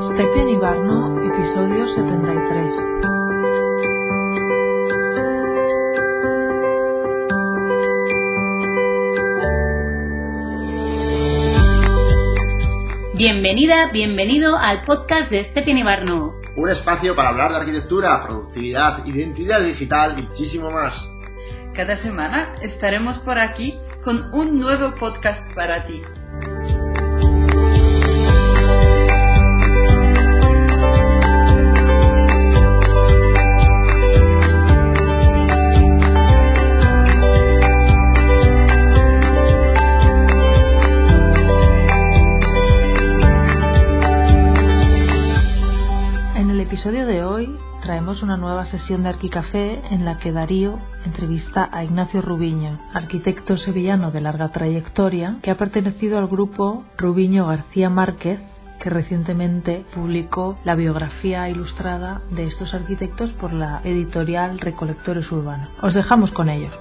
Stepien Ibarno, episodio 73. Bienvenida, bienvenido al podcast de Stepien Ibarno. Un espacio para hablar de arquitectura, productividad, identidad digital y muchísimo más. Cada semana estaremos por aquí con un nuevo podcast para ti. En el episodio de hoy traemos una nueva sesión de Arquicafé en la que Darío entrevista a Ignacio Rubiño, arquitecto sevillano de larga trayectoria que ha pertenecido al grupo Rubiño García Márquez, que recientemente publicó la biografía ilustrada de estos arquitectos por la editorial Recolectores Urbanos. Os dejamos con ellos.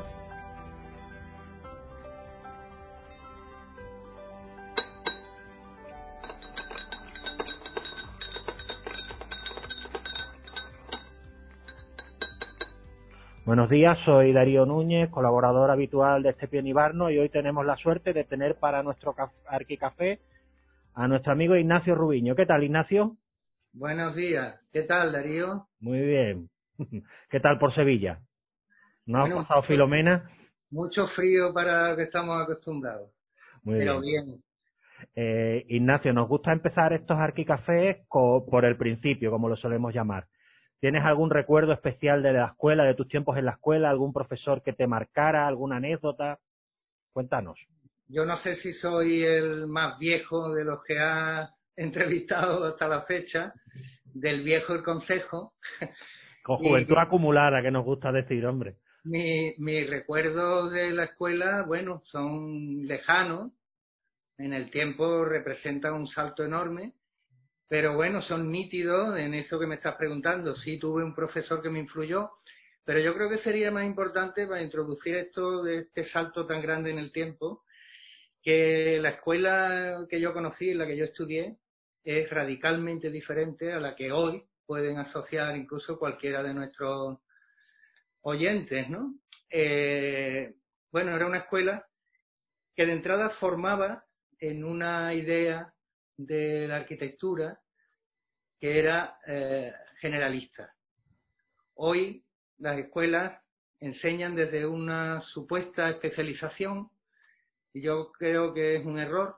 Buenos días, soy Darío Núñez, colaborador habitual de Stepien Ibarno, y hoy tenemos la suerte de tener para nuestro Arquicafé a nuestro amigo Ignacio Rubiño. ¿Qué tal, Ignacio? Buenos días. ¿Qué tal, Darío? Muy bien. ¿Qué tal por Sevilla? ¿No has Bueno, pasado Filomena? Mucho frío para lo que estamos acostumbrados. Muy pero bien. bien. Ignacio, nos gusta empezar estos Arquicafés por el principio, como lo solemos llamar. ¿Tienes algún recuerdo especial de la escuela, de tus tiempos en la escuela, algún profesor que te marcara, alguna anécdota? Cuéntanos. Yo no sé si soy el más viejo de los que has entrevistado hasta la fecha, del viejo el consejo. Con juventud acumulada, que nos gusta decir, hombre. Mis recuerdos de la escuela, bueno, son lejanos. En el tiempo representan un salto enorme. Pero bueno, son nítidos en eso que me estás preguntando. Sí, tuve un profesor que me influyó, pero yo creo que sería más importante para introducir esto de este salto tan grande en el tiempo, que la escuela que yo conocí, la que yo estudié, es radicalmente diferente a la que hoy pueden asociar incluso cualquiera de nuestros oyentes, ¿no? Bueno, era una escuela que de entrada formaba en una idea de la arquitectura que era generalista. Hoy las escuelas enseñan desde una supuesta especialización, y yo creo que es un error,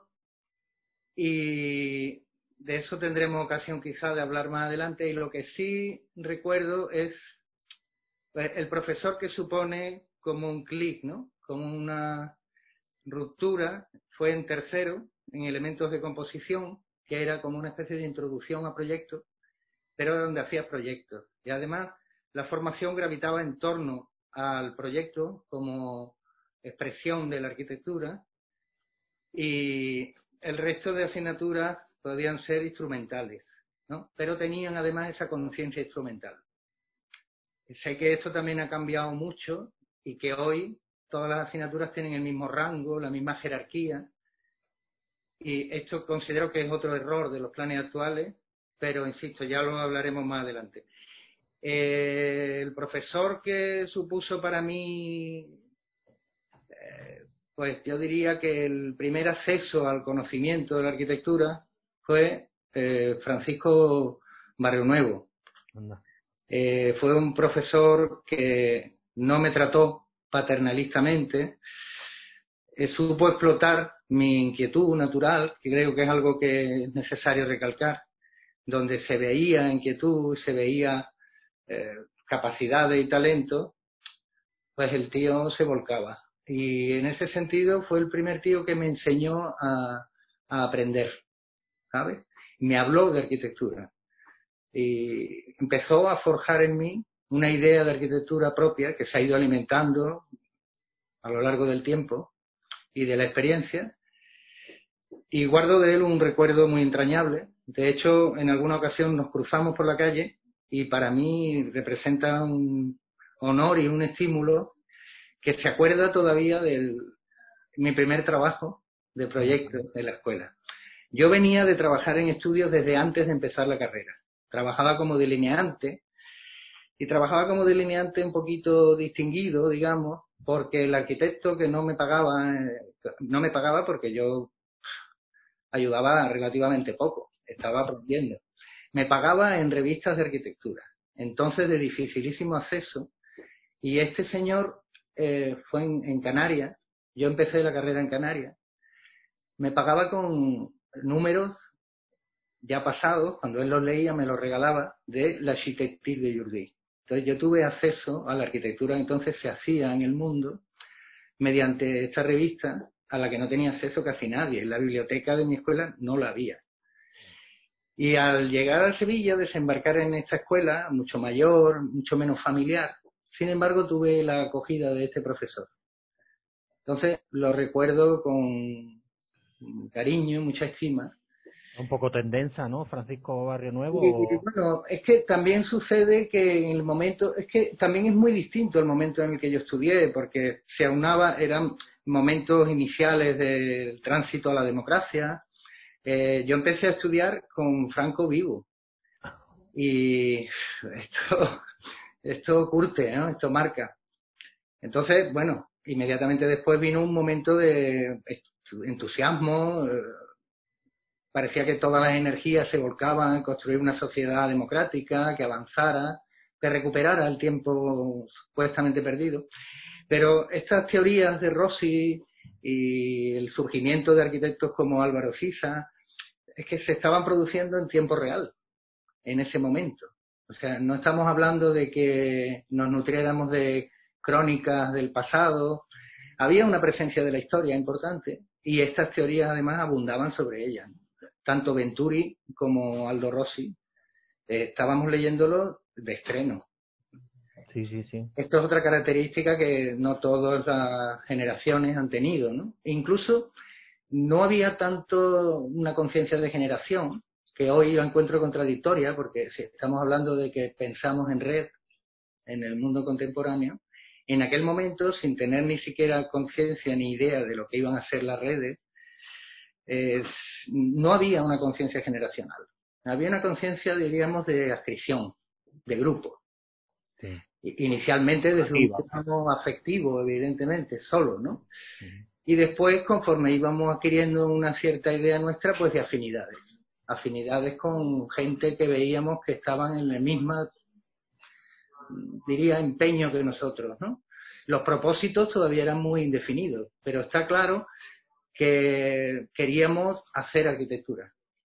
y de eso tendremos ocasión quizá de hablar más adelante. Y lo que sí recuerdo es el profesor que supone como un clic, ¿no? Como una ruptura, fue en tercero, en elementos de composición, que era como una especie de introducción a proyectos, pero donde hacías proyectos. Y además la formación gravitaba en torno al proyecto como expresión de la arquitectura, y el resto de asignaturas podían ser instrumentales, ¿no? Pero tenían además esa conciencia instrumental. Sé que esto también ha cambiado mucho y que hoy todas las asignaturas tienen el mismo rango, la misma jerarquía, y esto considero que es otro error de los planes actuales, pero insisto, ya lo hablaremos más adelante. El profesor que supuso para mí, pues yo diría que el primer acceso al conocimiento de la arquitectura fue Francisco Barrionuevo. Fue un profesor que no me trató paternalistamente, supo explotar mi inquietud natural, que creo que es algo que es necesario recalcar, donde se veía inquietud, se veía capacidades y talento, pues el tío se volcaba. Y en ese sentido fue el primer tío que me enseñó a aprender, ¿sabes? Me habló de arquitectura y empezó a forjar en mí una idea de arquitectura propia que se ha ido alimentando a lo largo del tiempo y de la experiencia, y guardo de él un recuerdo muy entrañable. De hecho, en alguna ocasión nos cruzamos por la calle y para mí representa un honor y un estímulo que se acuerda todavía de mi primer trabajo de proyecto de la escuela. Yo venía de trabajar en estudios desde antes de empezar la carrera. Trabajaba como delineante y trabajaba como delineante un poquito distinguido, digamos, porque el arquitecto que no me pagaba porque yo ayudaba relativamente poco, estaba aprendiendo. Me pagaba en revistas de arquitectura, entonces de dificilísimo acceso. Y este señor fue en Canarias, yo empecé la carrera en Canarias, me pagaba con números ya pasados, cuando él los leía me los regalaba, de l'Architecture de Jourdí. Entonces yo tuve acceso a la arquitectura que entonces se hacía en el mundo mediante esta revista a la que no tenía acceso casi nadie. En la biblioteca de mi escuela no la había. Y al llegar a Sevilla, desembarcar en esta escuela, mucho mayor, mucho menos familiar, sin embargo tuve la acogida de este profesor. Entonces lo recuerdo con cariño, mucha estima. Un poco tendencia, ¿no? Francisco Barrio Nuevo. Y bueno, es que también sucede que en el momento, es que también es muy distinto el momento en el que yo estudié, porque se aunaba, eran momentos iniciales del tránsito a la democracia. Yo empecé a estudiar con Franco vivo y esto curte, ¿no? Esto marca. Entonces, bueno, inmediatamente después vino un momento de entusiasmo. Parecía que todas las energías se volcaban en construir una sociedad democrática, que avanzara, que recuperara el tiempo supuestamente perdido. Pero estas teorías de Rossi y el surgimiento de arquitectos como Álvaro Sisa, es que se estaban produciendo en tiempo real, en ese momento. O sea, no estamos hablando de que nos nutriéramos de crónicas del pasado. Había una presencia de la historia importante y estas teorías además abundaban sobre ellas. Tanto Venturi como Aldo Rossi estábamos leyéndolo de estreno. Sí, sí, sí. Esto es otra característica que no todas las generaciones han tenido, ¿no? E incluso no había tanto una conciencia de generación, que hoy yo encuentro contradictoria, porque si estamos hablando de que pensamos en red en el mundo contemporáneo, en aquel momento, sin tener ni siquiera conciencia ni idea de lo que iban a ser las redes, no había una conciencia generacional. Había una conciencia, diríamos, de adscripción, de grupo. Sí. Inicialmente desde un plano afectivo, evidentemente, solo, ¿no? Y después, conforme íbamos adquiriendo una cierta idea nuestra, pues de afinidades. Afinidades con gente que veíamos que estaban en el mismo, diría, empeño que nosotros, ¿no? Los propósitos todavía eran muy indefinidos, pero está claro que queríamos hacer arquitectura.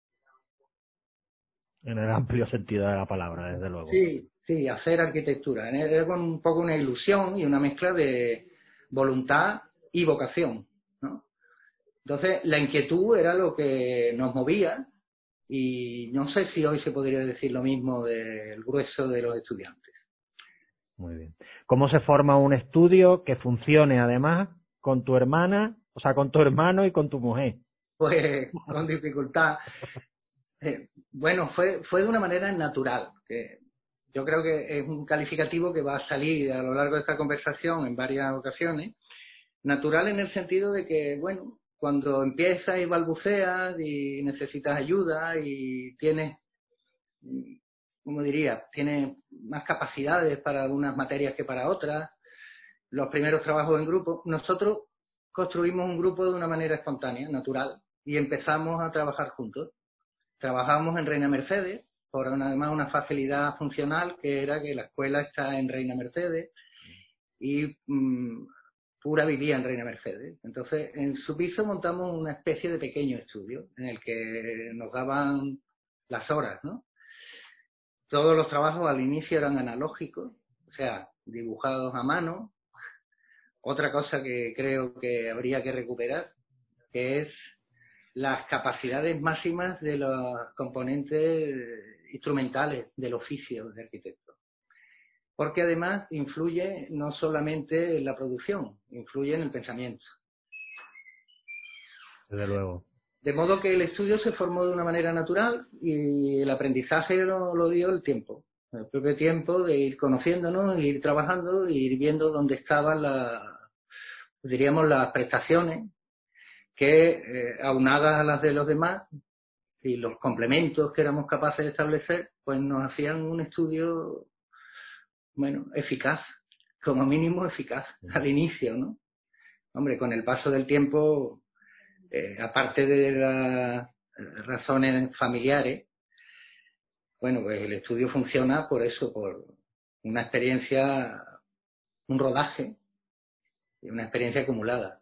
En el amplio sentido de la palabra, desde luego. Sí, hacer arquitectura. Era con un poco una ilusión y una mezcla de voluntad y vocación, ¿no? Entonces, la inquietud era lo que nos movía y no sé si hoy se podría decir lo mismo del grueso de los estudiantes. Muy bien. ¿Cómo se forma un estudio que funcione además con tu hermana, o sea, con tu hermano y con tu mujer? Pues con dificultad. Bueno, fue de una manera natural, que yo creo que es un calificativo que va a salir a lo largo de esta conversación en varias ocasiones. Natural en el sentido de que, bueno, cuando empiezas y balbuceas y necesitas ayuda y tienes, como diría, tienes más capacidades para algunas materias que para otras, los primeros trabajos en grupo, nosotros construimos un grupo de una manera espontánea, natural, y empezamos a trabajar juntos. Trabajamos en Reina Mercedes, por además una facilidad funcional, que era que la escuela está en Reina Mercedes y Pura vivía en Reina Mercedes. Entonces, en su piso montamos una especie de pequeño estudio en el que nos daban las horas, ¿no? Todos los trabajos al inicio eran analógicos, o sea, dibujados a mano. Otra cosa que creo que habría que recuperar, que es las capacidades máximas de los componentes instrumentales del oficio de arquitecto. Porque además influye no solamente en la producción, influye en el pensamiento. Desde luego. De modo que el estudio se formó de una manera natural y el aprendizaje lo dio el tiempo. El propio tiempo de ir conociéndonos, ir trabajando, ir viendo dónde estaban diríamos, las prestaciones que aunadas a las de los demás y los complementos que éramos capaces de establecer, pues nos hacían un estudio, bueno, eficaz, como mínimo eficaz, al inicio, ¿no? Hombre, con el paso del tiempo, aparte de las razones familiares, bueno, pues el estudio funciona por eso, por una experiencia, un rodaje y una experiencia acumulada.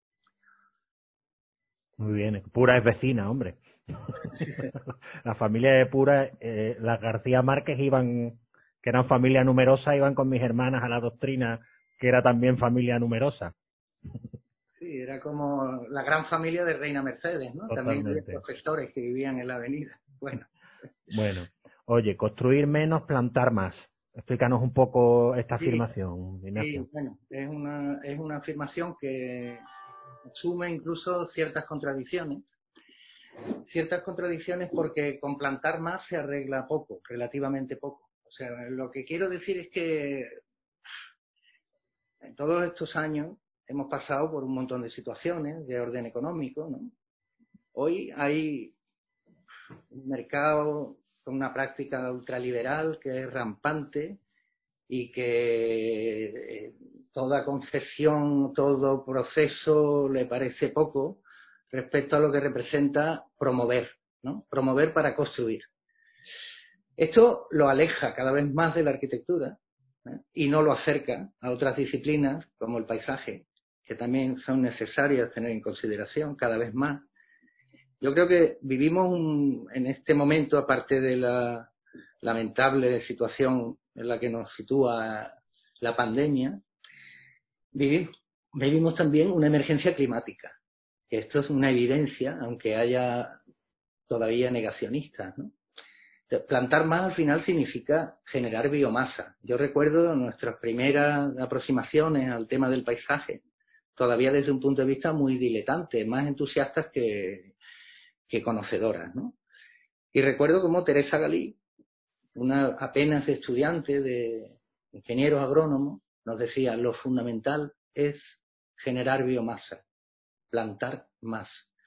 Muy bien, Pura es vecina, hombre. La familia de Pura, las García Márquez iban, que eran familia numerosa, iban con mis hermanas a la doctrina, que era también familia numerosa. Sí, era como la gran familia de Reina Mercedes, ¿no? Totalmente. También había profesores que vivían en la avenida. Bueno, oye, construir menos, plantar más. Explícanos un poco esta Sí, afirmación, Ignacio. sí, bueno, es una afirmación que asume incluso ciertas contradicciones. Ciertas contradicciones porque con plantar más se arregla poco, relativamente poco. O sea, lo que quiero decir es que en todos estos años hemos pasado por un montón de situaciones de orden económico, ¿no? Hoy hay un mercado con una práctica ultraliberal que es rampante y que toda concesión, todo proceso le parece poco respecto a lo que representa promover, ¿no? Promover para construir. Esto lo aleja cada vez más de la arquitectura, ¿eh? Y no lo acerca a otras disciplinas como el paisaje, que también son necesarias tener en consideración cada vez más. Yo creo que vivimos en este momento, aparte de la lamentable situación en la que nos sitúa la pandemia, vivimos también una emergencia climática. Esto es una evidencia, aunque haya todavía negacionistas, ¿no? Plantar más al final significa generar biomasa. Yo recuerdo nuestras primeras aproximaciones al tema del paisaje, todavía desde un punto de vista muy diletante, más entusiastas que conocedoras, ¿no? Y recuerdo cómo Teresa Galí, una apenas estudiante de ingenieros agrónomos, nos decía: lo fundamental es generar biomasa, plantar más.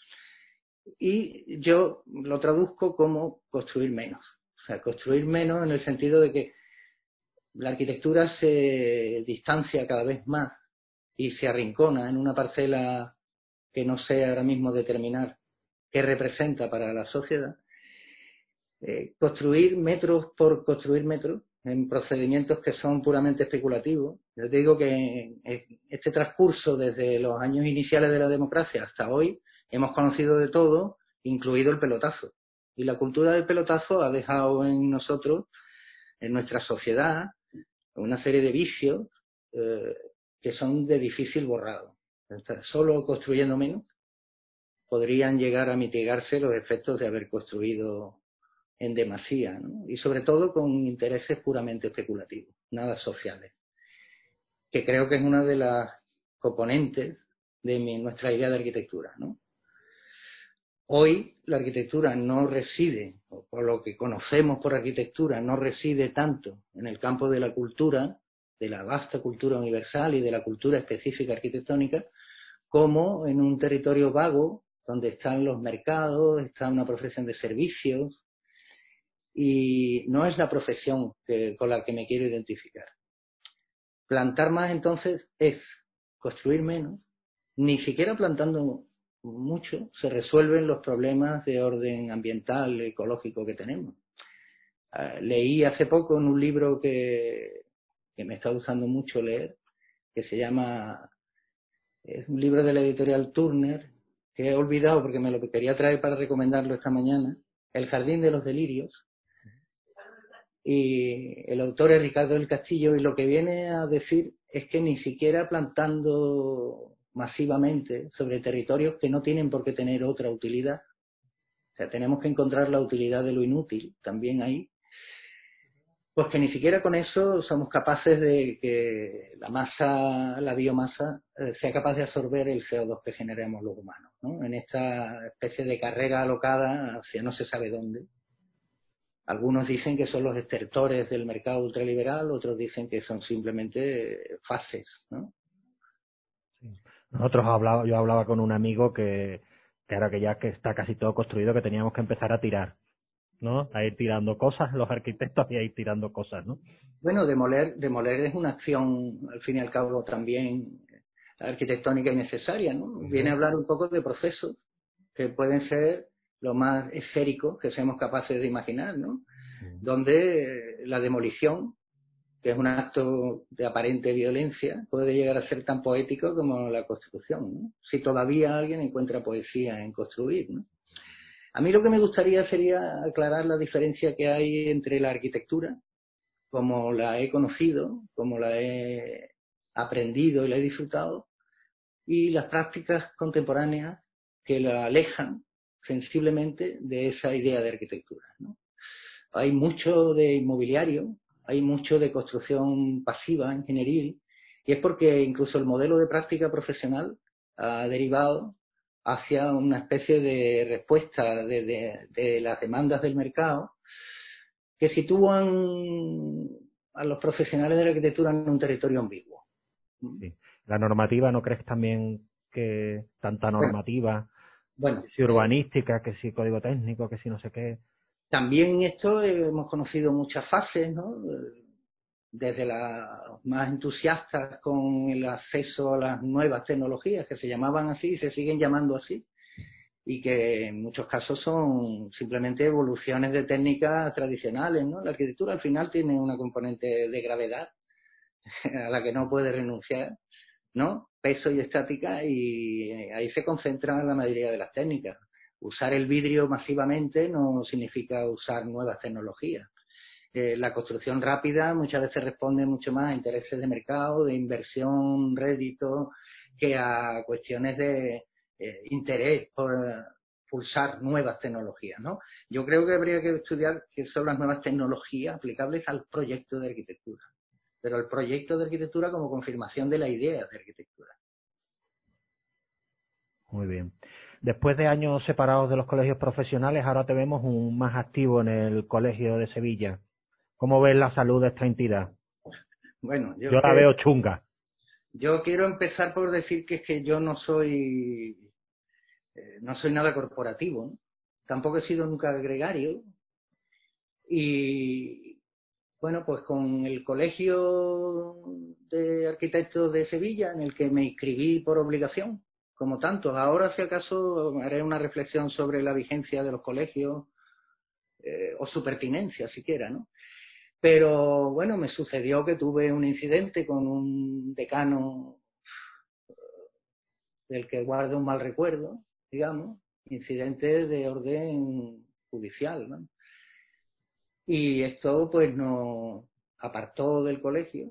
Y yo lo traduzco como construir menos. O sea, construir menos en el sentido de que la arquitectura se distancia cada vez más y se arrincona en una parcela que no sé ahora mismo determinar qué representa para la sociedad. Construir metros por construir metros en procedimientos que son puramente especulativos. Yo te digo que en este transcurso desde los años iniciales de la democracia hasta hoy hemos conocido de todo, incluido el pelotazo. Y la cultura del pelotazo ha dejado en nosotros, en nuestra sociedad, una serie de vicios que son de difícil borrado. Solo construyendo menos podrían llegar a mitigarse los efectos de haber construido en demasía, ¿no? Y sobre todo con intereses puramente especulativos, nada sociales, que creo que es una de las componentes de nuestra idea de arquitectura, ¿no? Hoy la arquitectura no reside, o por lo que conocemos por arquitectura, no reside tanto en el campo de la cultura, de la vasta cultura universal y de la cultura específica arquitectónica, como en un territorio vago donde están los mercados, está una profesión de servicios, y no es la profesión con la que me quiero identificar. Plantar más, entonces, es construir menos. Ni siquiera plantando mucho se resuelven los problemas de orden ambiental, ecológico que tenemos. Leí hace poco en un libro que me está gustando mucho leer, que se llama, es un libro de la editorial Turner, que he olvidado porque me lo quería traer para recomendarlo esta mañana, El jardín de los delirios. Y el autor es Ricardo del Castillo, y lo que viene a decir es que ni siquiera plantando masivamente sobre territorios que no tienen por qué tener otra utilidad, o sea, tenemos que encontrar la utilidad de lo inútil también ahí, pues que ni siquiera con eso somos capaces de que la biomasa, sea capaz de absorber el CO2 que generamos los humanos, ¿no? En esta especie de carrera alocada hacia no se sabe dónde. Algunos dicen que son los estertores del mercado ultraliberal, otros dicen que son simplemente fases, ¿no? Sí. Yo hablaba con un amigo que ahora que ya que está casi todo construido, que teníamos que empezar a tirar, ¿no? A ir tirando cosas, los arquitectos, y a ir tirando cosas, ¿no? Bueno, demoler es una acción, al fin y al cabo, también arquitectónica y necesaria, ¿no? Viene a hablar un poco de procesos que pueden ser lo más esféricos que seamos capaces de imaginar, ¿no? Donde la demolición, que es un acto de aparente violencia, puede llegar a ser tan poético como la construcción, ¿no? Si todavía alguien encuentra poesía en construir, ¿no? A mí lo que me gustaría sería aclarar la diferencia que hay entre la arquitectura, como la he conocido, como la he aprendido y la he disfrutado, y las prácticas contemporáneas que la alejan sensiblemente de esa idea de arquitectura, ¿no? Hay mucho de inmobiliario, hay mucho de construcción pasiva, ingenieril, y es porque incluso el modelo de práctica profesional ha derivado hacia una especie de respuesta de las demandas del mercado que sitúan a los profesionales de la arquitectura en un territorio ambiguo. Sí. La normativa, ¿no crees también que tanta normativa, Bueno, que si urbanística, que si código técnico, que si no sé qué? también en esto hemos conocido muchas fases, ¿no? Desde las más entusiastas con el acceso a las nuevas tecnologías, que se llamaban así y se siguen llamando así, y que en muchos casos son simplemente evoluciones de técnicas tradicionales, ¿no? La arquitectura al final tiene una componente de gravedad a la que no puede renunciar, ¿no? Peso y estática, y ahí se concentra la mayoría de las técnicas. Usar el vidrio masivamente no significa usar nuevas tecnologías. La construcción rápida muchas veces responde mucho más a intereses de mercado, de inversión, rédito, que a cuestiones de interés por pulsar nuevas tecnologías, ¿no? Yo creo que habría que estudiar qué son las nuevas tecnologías aplicables al proyecto de arquitectura, pero el proyecto de arquitectura como confirmación de la idea de arquitectura. Muy bien. Después de años separados de los colegios profesionales, ahora te vemos más activo en el Colegio de Sevilla. ¿Cómo ves la salud de esta entidad? Bueno, Yo la veo chunga. Yo quiero empezar por decir que es que yo no soy nada corporativo, ¿no? Tampoco he sido nunca gregario, y bueno, pues con el Colegio de Arquitectos de Sevilla, en el que me inscribí por obligación, como tantos. Ahora, si acaso, haré una reflexión sobre la vigencia de los colegios o su pertinencia siquiera, ¿no? Pero bueno, me sucedió que tuve un incidente con un decano del que guardo un mal recuerdo, digamos, incidente de orden judicial, ¿no? Y esto pues nos apartó del colegio.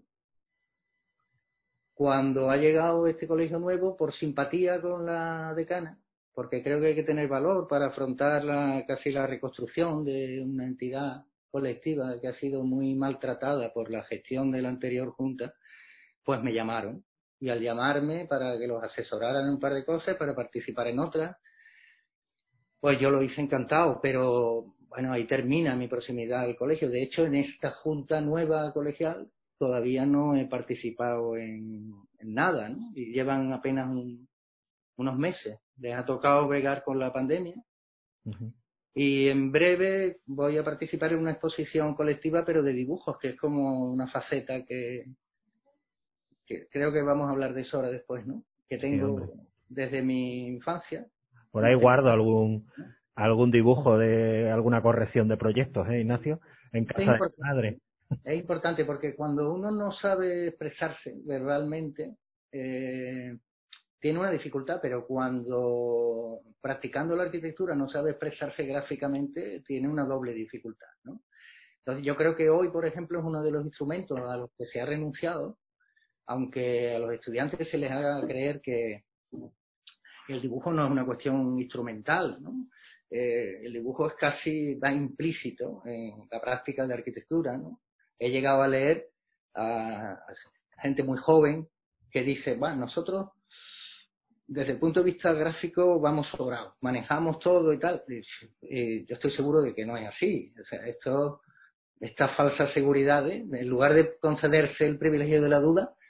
Cuando ha llegado este colegio nuevo, por simpatía con la decana, porque creo que hay que tener valor para afrontar casi la reconstrucción de una entidad colectiva que ha sido muy maltratada por la gestión de la anterior junta, pues me llamaron. Y al llamarme para que los asesoraran en un par de cosas, para participar en otras, pues yo lo hice encantado, pero bueno, ahí termina mi proximidad al colegio. De hecho, en esta junta nueva colegial todavía no he participado en nada, ¿no? Y llevan apenas unos meses. Les ha tocado bregar con la pandemia. Uh-huh. Y en breve voy a participar en una exposición colectiva, pero de dibujos, que es como una faceta que creo que vamos a hablar de eso ahora después, ¿no? Que tengo desde mi infancia. Por ahí guardo algún dibujo de alguna corrección de proyectos, Ignacio, en casa de mi madre. Es importante porque cuando uno no sabe expresarse verbalmente, tiene una dificultad, pero cuando practicando la arquitectura no sabe expresarse gráficamente, tiene una doble dificultad, ¿no? Entonces yo creo que hoy, por ejemplo, es uno de los instrumentos a los que se ha renunciado, aunque a los estudiantes se les haga creer que el dibujo no es una cuestión instrumental, ¿no? El dibujo es casi, da implícito en la práctica de arquitectura, ¿no? He llegado a leer a gente muy joven que dice, bueno, nosotros desde el punto de vista gráfico vamos sobrados, manejamos todo y tal. Y yo estoy seguro de que no es así. O sea, estas falsas seguridades, en lugar de concederse el privilegio de la duda,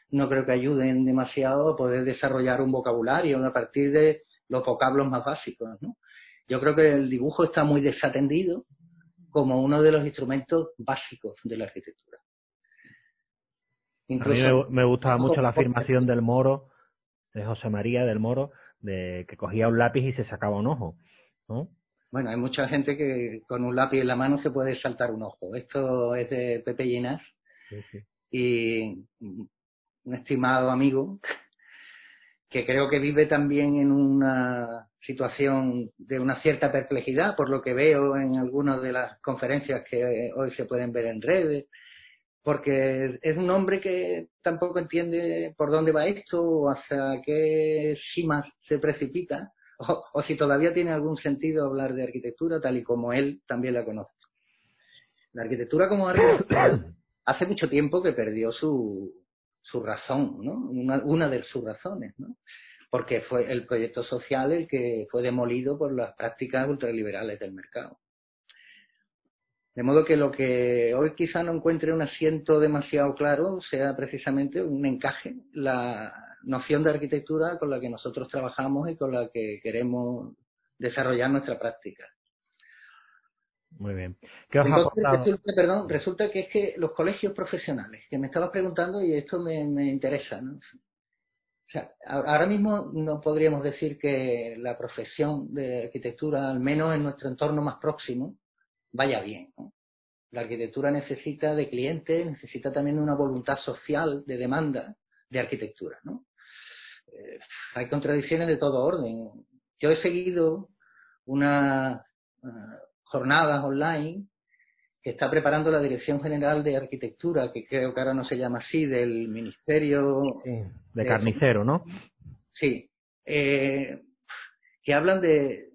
no creo que ayuden demasiado a poder desarrollar un vocabulario a partir de los vocablos más básicos, ¿no? Yo creo que el dibujo está muy desatendido como uno de los instrumentos básicos de la arquitectura. Incluso, a mí me gustaba mucho la afirmación del Moro, de José María del Moro, de que cogía un lápiz y se sacaba un ojo, ¿no? Bueno, hay mucha gente que con un lápiz en la mano se puede saltar un ojo. Esto es de Pepe Llinás. Sí, sí. Y un estimado amigo que creo que vive también en una situación de una cierta perplejidad, por lo que veo en algunas de las conferencias que hoy se pueden ver en redes, porque es un hombre que tampoco entiende por dónde va esto o hacia qué cimas se precipita, o si todavía tiene algún sentido hablar de arquitectura tal y como él también la conoce. La arquitectura como arquitectura hace mucho tiempo que perdió su razón, ¿no? Una de sus razones, ¿no? Porque fue el proyecto social el que fue demolido por las prácticas ultraliberales del mercado. De modo que lo que hoy quizá no encuentre un asiento demasiado claro sea precisamente un encaje, la noción de arquitectura con la que nosotros trabajamos y con la que queremos desarrollar nuestra práctica. Muy bien. ¿Qué os ha aportado? Resulta que es que los colegios profesionales, que me estabas preguntando y esto me interesa, ¿no? O sea, ahora mismo no podríamos decir que la profesión de arquitectura, al menos en nuestro entorno más próximo, vaya bien, ¿no? La arquitectura necesita de clientes, necesita también de una voluntad social de demanda de arquitectura, ¿no? Hay contradicciones de todo orden. Yo he seguido unas jornadas online que está preparando la Dirección General de Arquitectura, que creo que ahora no se llama así, del Ministerio... Sí, de Carnicero, ¿no? Sí. Que hablan de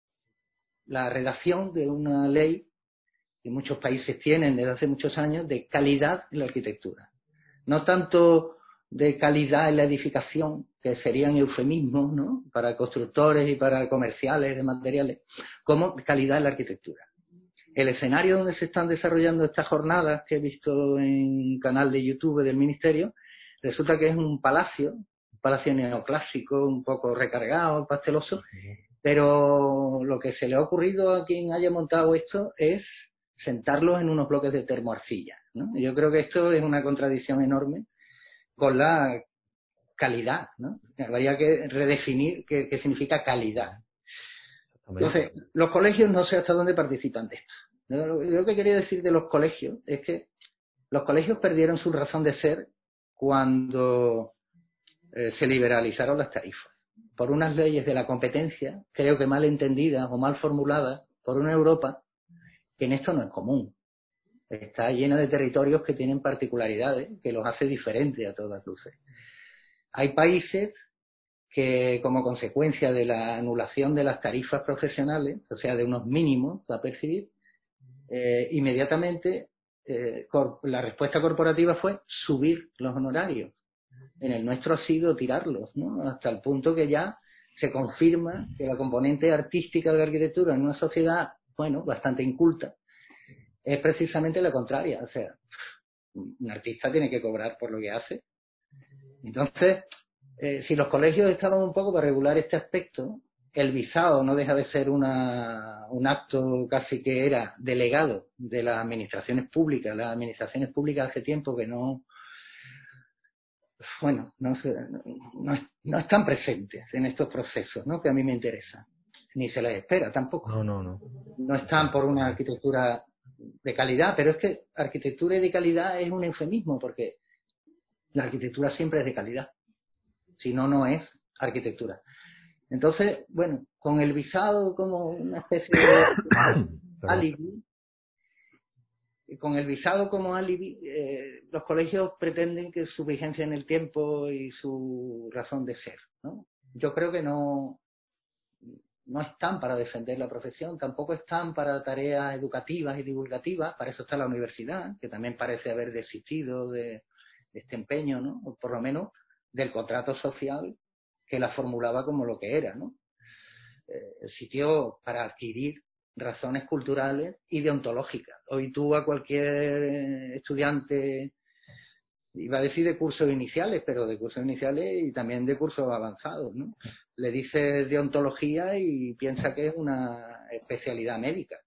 la redacción de una ley que muchos países tienen desde hace muchos años de calidad en la arquitectura. No tanto de calidad en la edificación, que serían eufemismos, ¿no?, para constructores y para comerciales de materiales, como calidad en la arquitectura. El escenario donde se están desarrollando estas jornadas que he visto en un canal de YouTube del Ministerio, resulta que es un palacio neoclásico, un poco recargado, pasteloso, pero lo que se le ha ocurrido a quien haya montado esto es sentarlos en unos bloques de termoarcilla, ¿no? Yo creo que esto es una contradicción enorme con la calidad, ¿no? Habría que redefinir qué significa calidad. Entonces, los colegios no sé hasta dónde participan de esto. Lo que quería decir de los colegios es que los colegios perdieron su razón de ser cuando se liberalizaron las tarifas. Por unas leyes de la competencia, creo que mal entendidas o mal formuladas por una Europa que en esto no es común. Está llena de territorios que tienen particularidades que los hace diferentes a todas luces. Hay países que, como consecuencia de la anulación de las tarifas profesionales, o sea, de unos mínimos a percibir, inmediatamente la respuesta corporativa fue subir los honorarios. En el nuestro ha sido tirarlos, ¿no? Hasta el punto que ya se confirma que la componente artística de la arquitectura en una sociedad, bueno, bastante inculta, es precisamente la contraria. O sea, un artista tiene que cobrar por lo que hace. Entonces, si los colegios estaban un poco para regular este aspecto, el visado no deja de ser un acto casi que era delegado de las administraciones públicas. Las administraciones públicas hace tiempo que no están presentes en estos procesos, ¿no?, que a mí me interesan. Ni se les espera tampoco. No están por una arquitectura de calidad, pero es que arquitectura y de calidad es un eufemismo, porque la arquitectura siempre es de calidad. Si no, no es arquitectura. Entonces, bueno, con el visado como una especie de alibi, los colegios pretenden que su vigencia en el tiempo y su razón de ser, ¿no? Yo creo que no están para defender la profesión, tampoco están para tareas educativas y divulgativas. Para eso está la universidad, que también parece haber desistido de este empeño, ¿no?, o por lo menos del contrato social que la formulaba como lo que era, ¿no? El sitio para adquirir razones culturales y deontológicas. Hoy tú a cualquier estudiante iba a decir de cursos iniciales, pero de cursos iniciales y también de cursos avanzados, ¿no? Le dices de ontología y piensa que es una especialidad médica.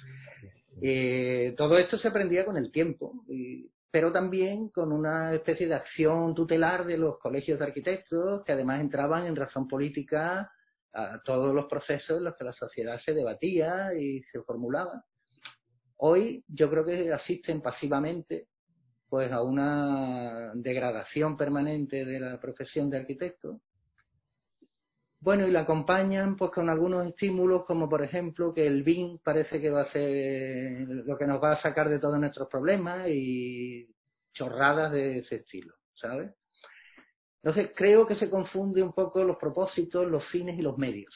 Todo esto se aprendía con el tiempo, pero también con una especie de acción tutelar de los colegios de arquitectos, que además entraban en razón política a todos los procesos en los que la sociedad se debatía y se formulaba. Hoy yo creo que asisten pasivamente pues a una degradación permanente de la profesión de arquitecto. Bueno, y la acompañan pues con algunos estímulos, como por ejemplo que el BIM parece que va a ser lo que nos va a sacar de todos nuestros problemas y chorradas de ese estilo, ¿sabes? Entonces creo que se confunde un poco los propósitos, los fines y los medios.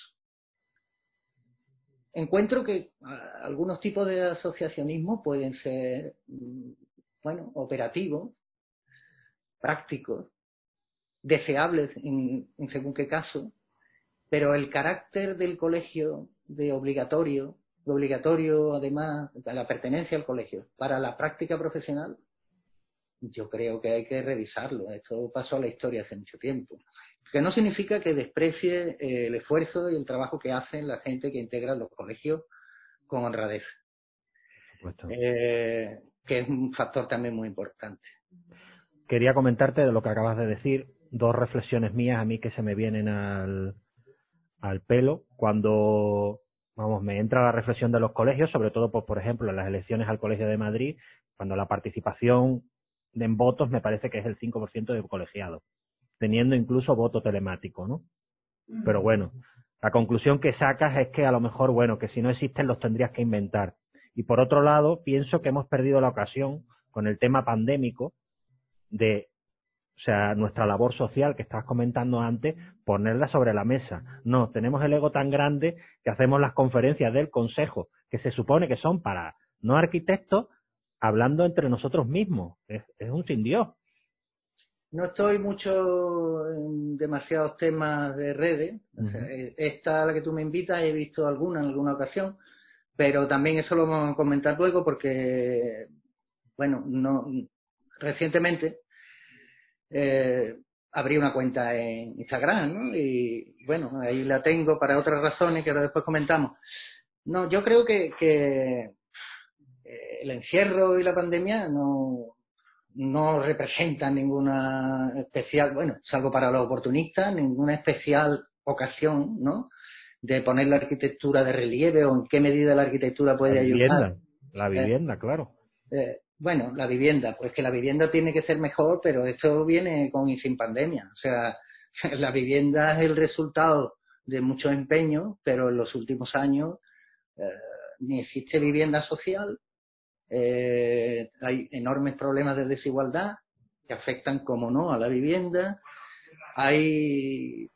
Encuentro que algunos tipos de asociacionismo pueden ser, bueno, operativos, prácticos, deseables en según qué caso, pero el carácter del colegio de obligatorio además, la pertenencia al colegio, para la práctica profesional, yo creo que hay que revisarlo. Esto pasó a la historia hace mucho tiempo. Que no significa que desprecie el esfuerzo y el trabajo que hacen la gente que integra los colegios con honradez. Por supuesto. Que es un factor también muy importante. Quería comentarte de lo que acabas de decir, dos reflexiones mías a mí que se me vienen al pelo cuando, vamos, me entra la reflexión de los colegios, sobre todo, pues, por ejemplo, en las elecciones al Colegio de Madrid, cuando la participación en votos me parece que es el 5% de colegiados, teniendo incluso voto telemático, ¿no? Pero bueno, la conclusión que sacas es que a lo mejor, bueno, que si no existen los tendrías que inventar. Y por otro lado, pienso que hemos perdido la ocasión con el tema pandémico de, o sea, nuestra labor social que estabas comentando antes, ponerla sobre la mesa. No, tenemos el ego tan grande que hacemos las conferencias del consejo, que se supone que son para no arquitectos, hablando entre nosotros mismos. Es un sin Dios. No estoy mucho en demasiados temas de redes. O sea, esta a la que tú me invitas he visto alguna en alguna ocasión, pero también eso lo vamos a comentar luego porque, bueno, no recientemente abrí una cuenta en Instagram, ¿no? Y bueno, ahí la tengo para otras razones que ahora después comentamos. No, yo creo que el encierro y la pandemia no representan ninguna especial, bueno, salvo para los oportunistas, ninguna especial ocasión, ¿no?, de poner la arquitectura de relieve o en qué medida la arquitectura puede ayudar. La vivienda, claro. Bueno, la vivienda, pues que la vivienda tiene que ser mejor, pero esto viene con y sin pandemia. O sea, la vivienda es el resultado de mucho empeño, pero en los últimos años ni existe vivienda social. Hay enormes problemas de desigualdad que afectan, como no, a la vivienda. Hay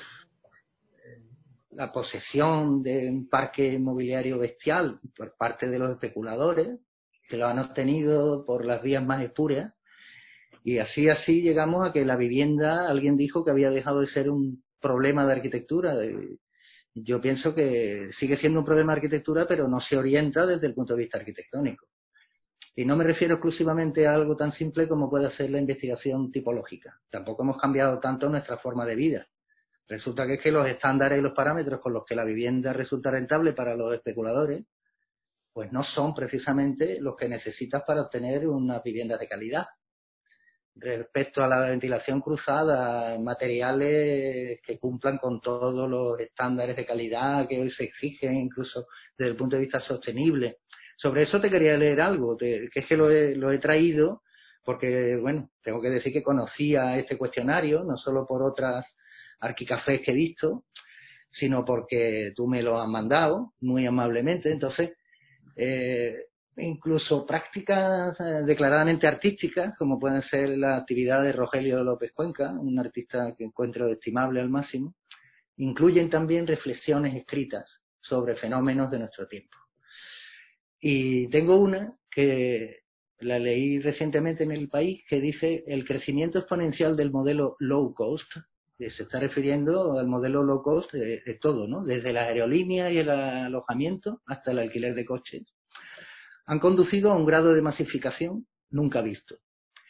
la posesión de un parque inmobiliario bestial por parte de los especuladores que lo han obtenido por las vías más espurias, y así llegamos a que la vivienda, alguien dijo que había dejado de ser un problema de arquitectura. Yo pienso que sigue siendo un problema de arquitectura, pero no se orienta desde el punto de vista arquitectónico. Y no me refiero exclusivamente a algo tan simple como puede ser la investigación tipológica. Tampoco hemos cambiado tanto nuestra forma de vida. Resulta que es que los estándares y los parámetros con los que la vivienda resulta rentable para los especuladores, pues no son precisamente los que necesitas para obtener unas viviendas de calidad. Respecto a la ventilación cruzada, materiales que cumplan con todos los estándares de calidad que hoy se exigen, incluso desde el punto de vista sostenible. Sobre eso te quería leer algo, que es que lo he traído porque, bueno, tengo que decir que conocía este cuestionario, no solo por otras arquicafés que he visto, sino porque tú me lo has mandado muy amablemente. Entonces, incluso prácticas declaradamente artísticas, como pueden ser la actividad de Rogelio López Cuenca, un artista que encuentro estimable al máximo, incluyen también reflexiones escritas sobre fenómenos de nuestro tiempo. Y tengo una que la leí recientemente en El País, que dice: el crecimiento exponencial del modelo low cost, que se está refiriendo al modelo low cost de todo, ¿no?, desde la aerolínea y el alojamiento hasta el alquiler de coches, han conducido a un grado de masificación nunca visto.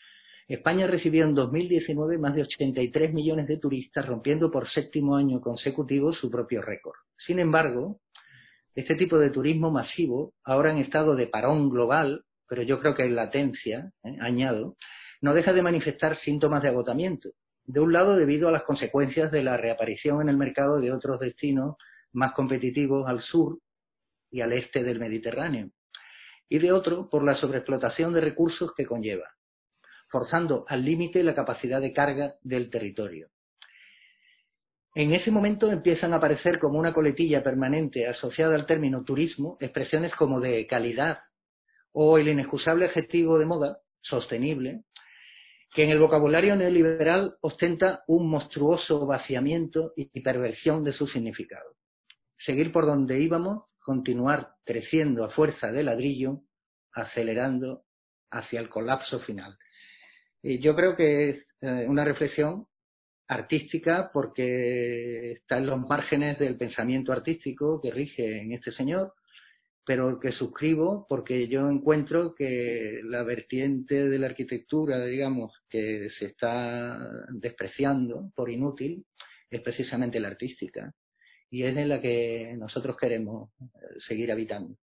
España recibió en 2019 más de 83 millones de turistas, rompiendo por 7º año consecutivo su propio récord. Sin embargo, este tipo de turismo masivo, ahora en estado de parón global, pero yo creo que en latencia, añado, no deja de manifestar síntomas de agotamiento. De un lado, debido a las consecuencias de la reaparición en el mercado de otros destinos más competitivos al sur y al este del Mediterráneo. Y de otro, por la sobreexplotación de recursos que conlleva, forzando al límite la capacidad de carga del territorio. En ese momento empiezan a aparecer como una coletilla permanente asociada al término turismo expresiones como de calidad o el inexcusable adjetivo de moda, sostenible, que en el vocabulario neoliberal ostenta un monstruoso vaciamiento y perversión de su significado. Seguir por donde íbamos, continuar creciendo a fuerza de ladrillo, acelerando hacia el colapso final. Y yo creo que es una reflexión artística porque está en los márgenes del pensamiento artístico que rige en este señor, pero que suscribo porque yo encuentro que la vertiente de la arquitectura, digamos, que se está despreciando por inútil, es precisamente la artística, y es en la que nosotros queremos seguir habitando.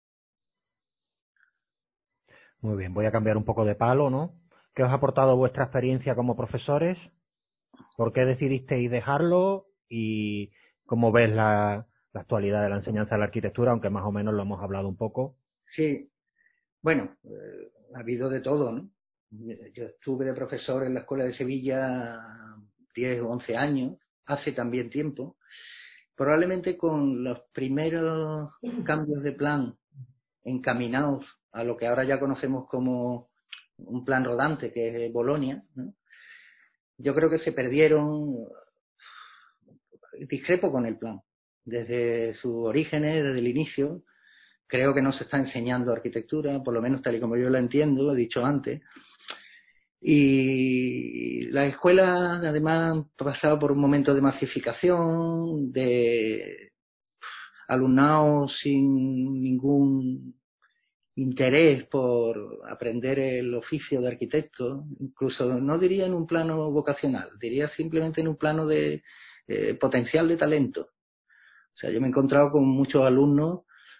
Muy bien, voy a cambiar un poco de palo, ¿no? ¿Qué os ha aportado vuestra experiencia como profesores? ¿Por qué decidisteis dejarlo? Y cómo ves la actualidad de la enseñanza de la arquitectura, aunque más o menos lo hemos hablado un poco. Sí, bueno, ha habido de todo, ¿no? Yo estuve de profesor en la Escuela de Sevilla 10 o 11 años, hace también tiempo, probablemente con los primeros cambios de plan encaminados a lo que ahora ya conocemos como un plan rodante, que es Bolonia, ¿no? Yo creo que se perdieron, discrepo con el plan, desde sus orígenes, desde el inicio. Creo que no se está enseñando arquitectura, por lo menos tal y como yo la entiendo, he dicho antes. Y las escuelas, además, han pasado por un momento de masificación, de alumnado sin ningún interés por aprender el oficio de arquitecto, incluso no diría en un plano vocacional, diría simplemente en un plano de potencial de talento. O sea, yo me he encontrado con muchos alumnos.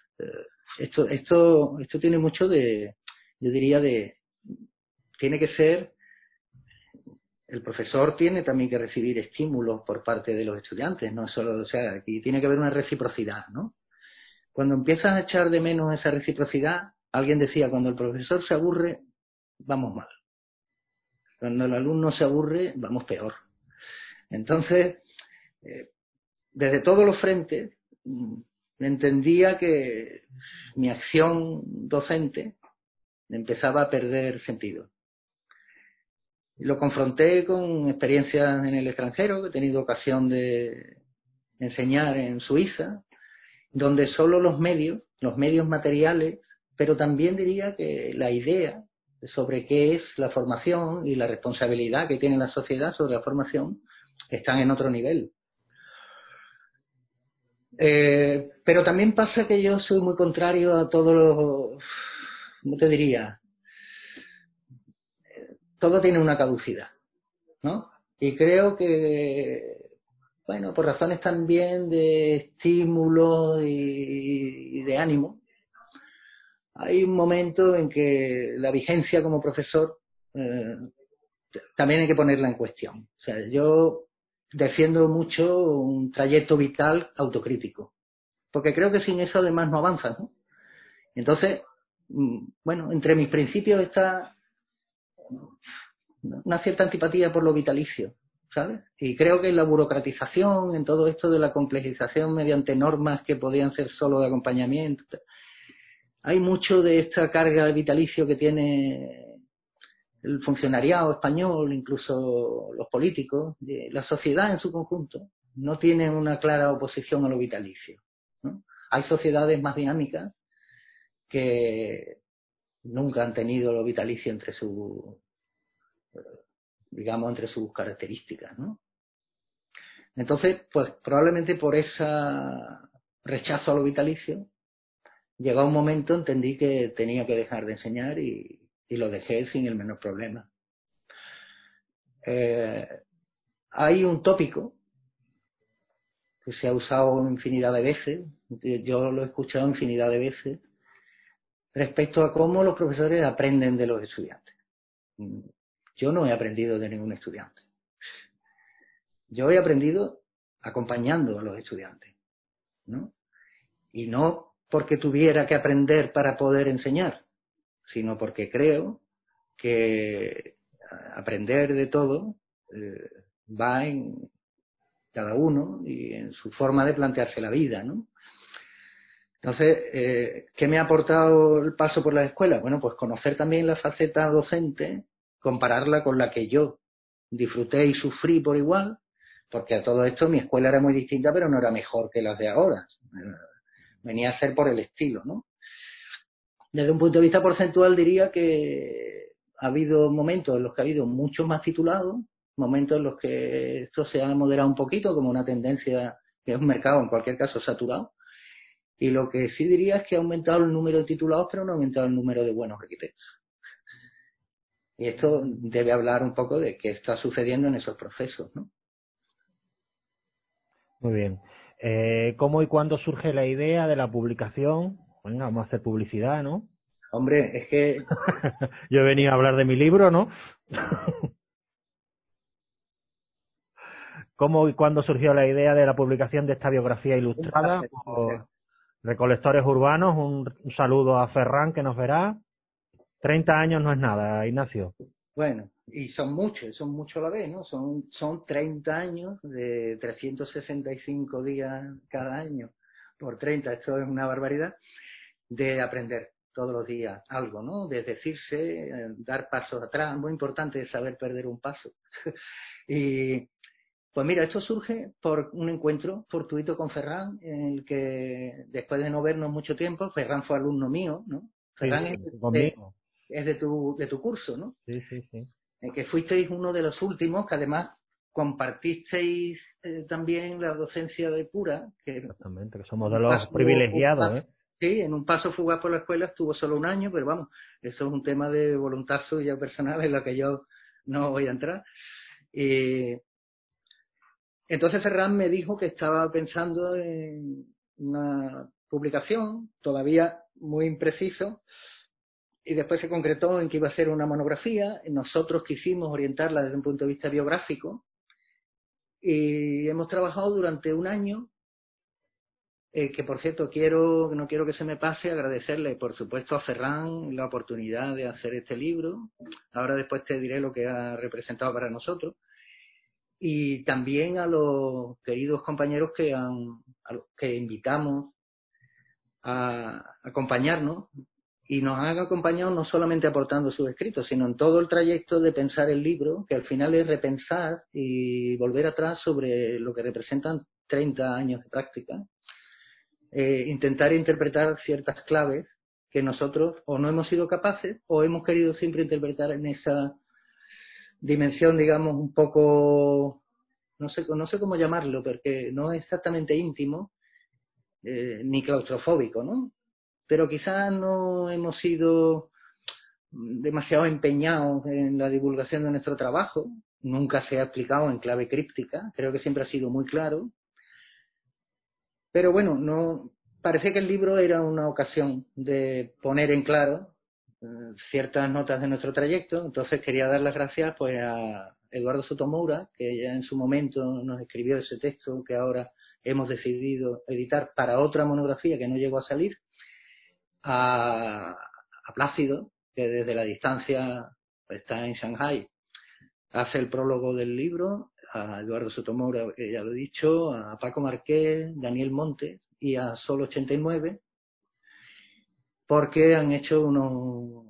Esto tiene mucho de, yo diría, tiene que ser, el profesor tiene también que recibir estímulos por parte de los estudiantes, no solo, o sea, aquí tiene que haber una reciprocidad, ¿no? Cuando empiezas a echar de menos esa reciprocidad, alguien decía, cuando el profesor se aburre, vamos mal. Cuando el alumno se aburre, vamos peor. Entonces, desde todos los frentes, entendía que mi acción docente empezaba a perder sentido. Lo confronté con experiencias en el extranjero, que he tenido ocasión de enseñar en Suiza, donde solo los medios materiales, pero también diría que la idea sobre qué es la formación y la responsabilidad que tiene la sociedad sobre la formación están en otro nivel. Pero también pasa que yo soy muy contrario a todos los, ¿cómo te diría? Todo tiene una caducidad, ¿no? Y creo que, bueno, por razones también de estímulo y de ánimo, hay un momento en que la vigencia como profesor también hay que ponerla en cuestión. O sea, yo defiendo mucho un trayecto vital autocrítico, porque creo que sin eso además no avanzas, ¿no? Entonces, bueno, entre mis principios está una cierta antipatía por lo vitalicio, ¿sabes? Y creo que en la burocratización, en todo esto de la complejización mediante normas que podían ser solo de acompañamiento, hay mucho de esta carga de vitalicio que tiene el funcionariado español, incluso los políticos, la sociedad en su conjunto, no tiene una clara oposición a lo vitalicio, ¿no? Hay sociedades más dinámicas que nunca han tenido lo vitalicio entre sus, digamos, entre sus características, ¿no? Entonces, pues probablemente por ese rechazo a lo vitalicio, llegado un momento entendí que tenía que dejar de enseñar y lo dejé sin el menor problema. Hay un tópico que se ha usado infinidad de veces, yo lo he escuchado infinidad de veces, respecto a cómo los profesores aprenden de los estudiantes. Yo no he aprendido de ningún estudiante. Yo he aprendido acompañando a los estudiantes, ¿no? Y no porque tuviera que aprender para poder enseñar, sino porque creo que aprender de todo va en cada uno y en su forma de plantearse la vida, ¿no? Entonces, ¿qué me ha aportado el paso por la escuela? Bueno, pues conocer también la faceta docente, compararla con la que yo disfruté y sufrí por igual, porque a todo esto mi escuela era muy distinta, pero no era mejor que las de ahora. Venía a ser por el estilo, ¿no? Desde un punto de vista porcentual diría que ha habido momentos en los que ha habido muchos más titulados, momentos en los que esto se ha moderado un poquito, como una tendencia que es un mercado en cualquier caso saturado, y lo que sí diría es que ha aumentado el número de titulados, pero no ha aumentado el número de buenos arquitectos. Y esto debe hablar un poco de qué está sucediendo en esos procesos, ¿no? Muy bien. ¿Cómo y cuándo surge la idea de la publicación? Venga, vamos a hacer publicidad, ¿no? Hombre, es que... Yo he venido a hablar de mi libro, ¿no? ¿Cómo y cuándo surgió la idea de la publicación de esta biografía ilustrada por Recolectores Urbanos? Un saludo a Ferran, que nos verá. 30 años no es nada, Ignacio. Bueno, y son muchos a la vez, ¿no? Son 30 años de 365 días cada año por 30, esto es una barbaridad, de aprender todos los días algo, ¿no? De decirse, dar pasos atrás, muy importante saber perder un paso. Y pues mira, esto surge por un encuentro fortuito con Ferran, en el que después de no vernos mucho tiempo, Ferran fue alumno mío, ¿no? Ferran es de tu curso, ¿no? Sí, sí, sí. Que fuisteis uno de los últimos, que además compartisteis también la docencia de cura. Que exactamente, que somos de los privilegiados, ¿eh? Sí, en un paso fugaz por la escuela estuvo solo un año, pero vamos, eso es un tema de voluntad suya personal en la que yo no voy a entrar. Entonces Ferran me dijo que estaba pensando en una publicación, todavía muy impreciso, y después se concretó en que iba a ser una monografía. Nosotros quisimos orientarla desde un punto de vista biográfico y hemos trabajado durante un año, que por cierto no quiero que se me pase agradecerle por supuesto a Ferran la oportunidad de hacer este libro. Ahora después te diré lo que ha representado para nosotros. Y también a los queridos compañeros a los que invitamos a acompañarnos, y nos han acompañado no solamente aportando sus escritos, sino en todo el trayecto de pensar el libro, que al final es repensar y volver atrás sobre lo que representan 30 años de práctica, intentar interpretar ciertas claves que nosotros o no hemos sido capaces o hemos querido siempre interpretar en esa dimensión, digamos, un poco, no sé cómo llamarlo, porque no es exactamente íntimo ni claustrofóbico, ¿no? Pero quizás no hemos sido demasiado empeñados en la divulgación de nuestro trabajo, nunca se ha explicado en clave críptica, creo que siempre ha sido muy claro, pero bueno, no parece que el libro era una ocasión de poner en claro ciertas notas de nuestro trayecto. Entonces quería dar las gracias pues a Eduardo Sotomoura, que ya en su momento nos escribió ese texto que ahora hemos decidido editar para otra monografía que no llegó a salir, a Plácido, que desde la distancia está en Shanghái, hace el prólogo del libro, a Eduardo Sotomoura, que ya lo he dicho, a Paco Marqués, Daniel Montes y a Sol 89, porque han hecho unos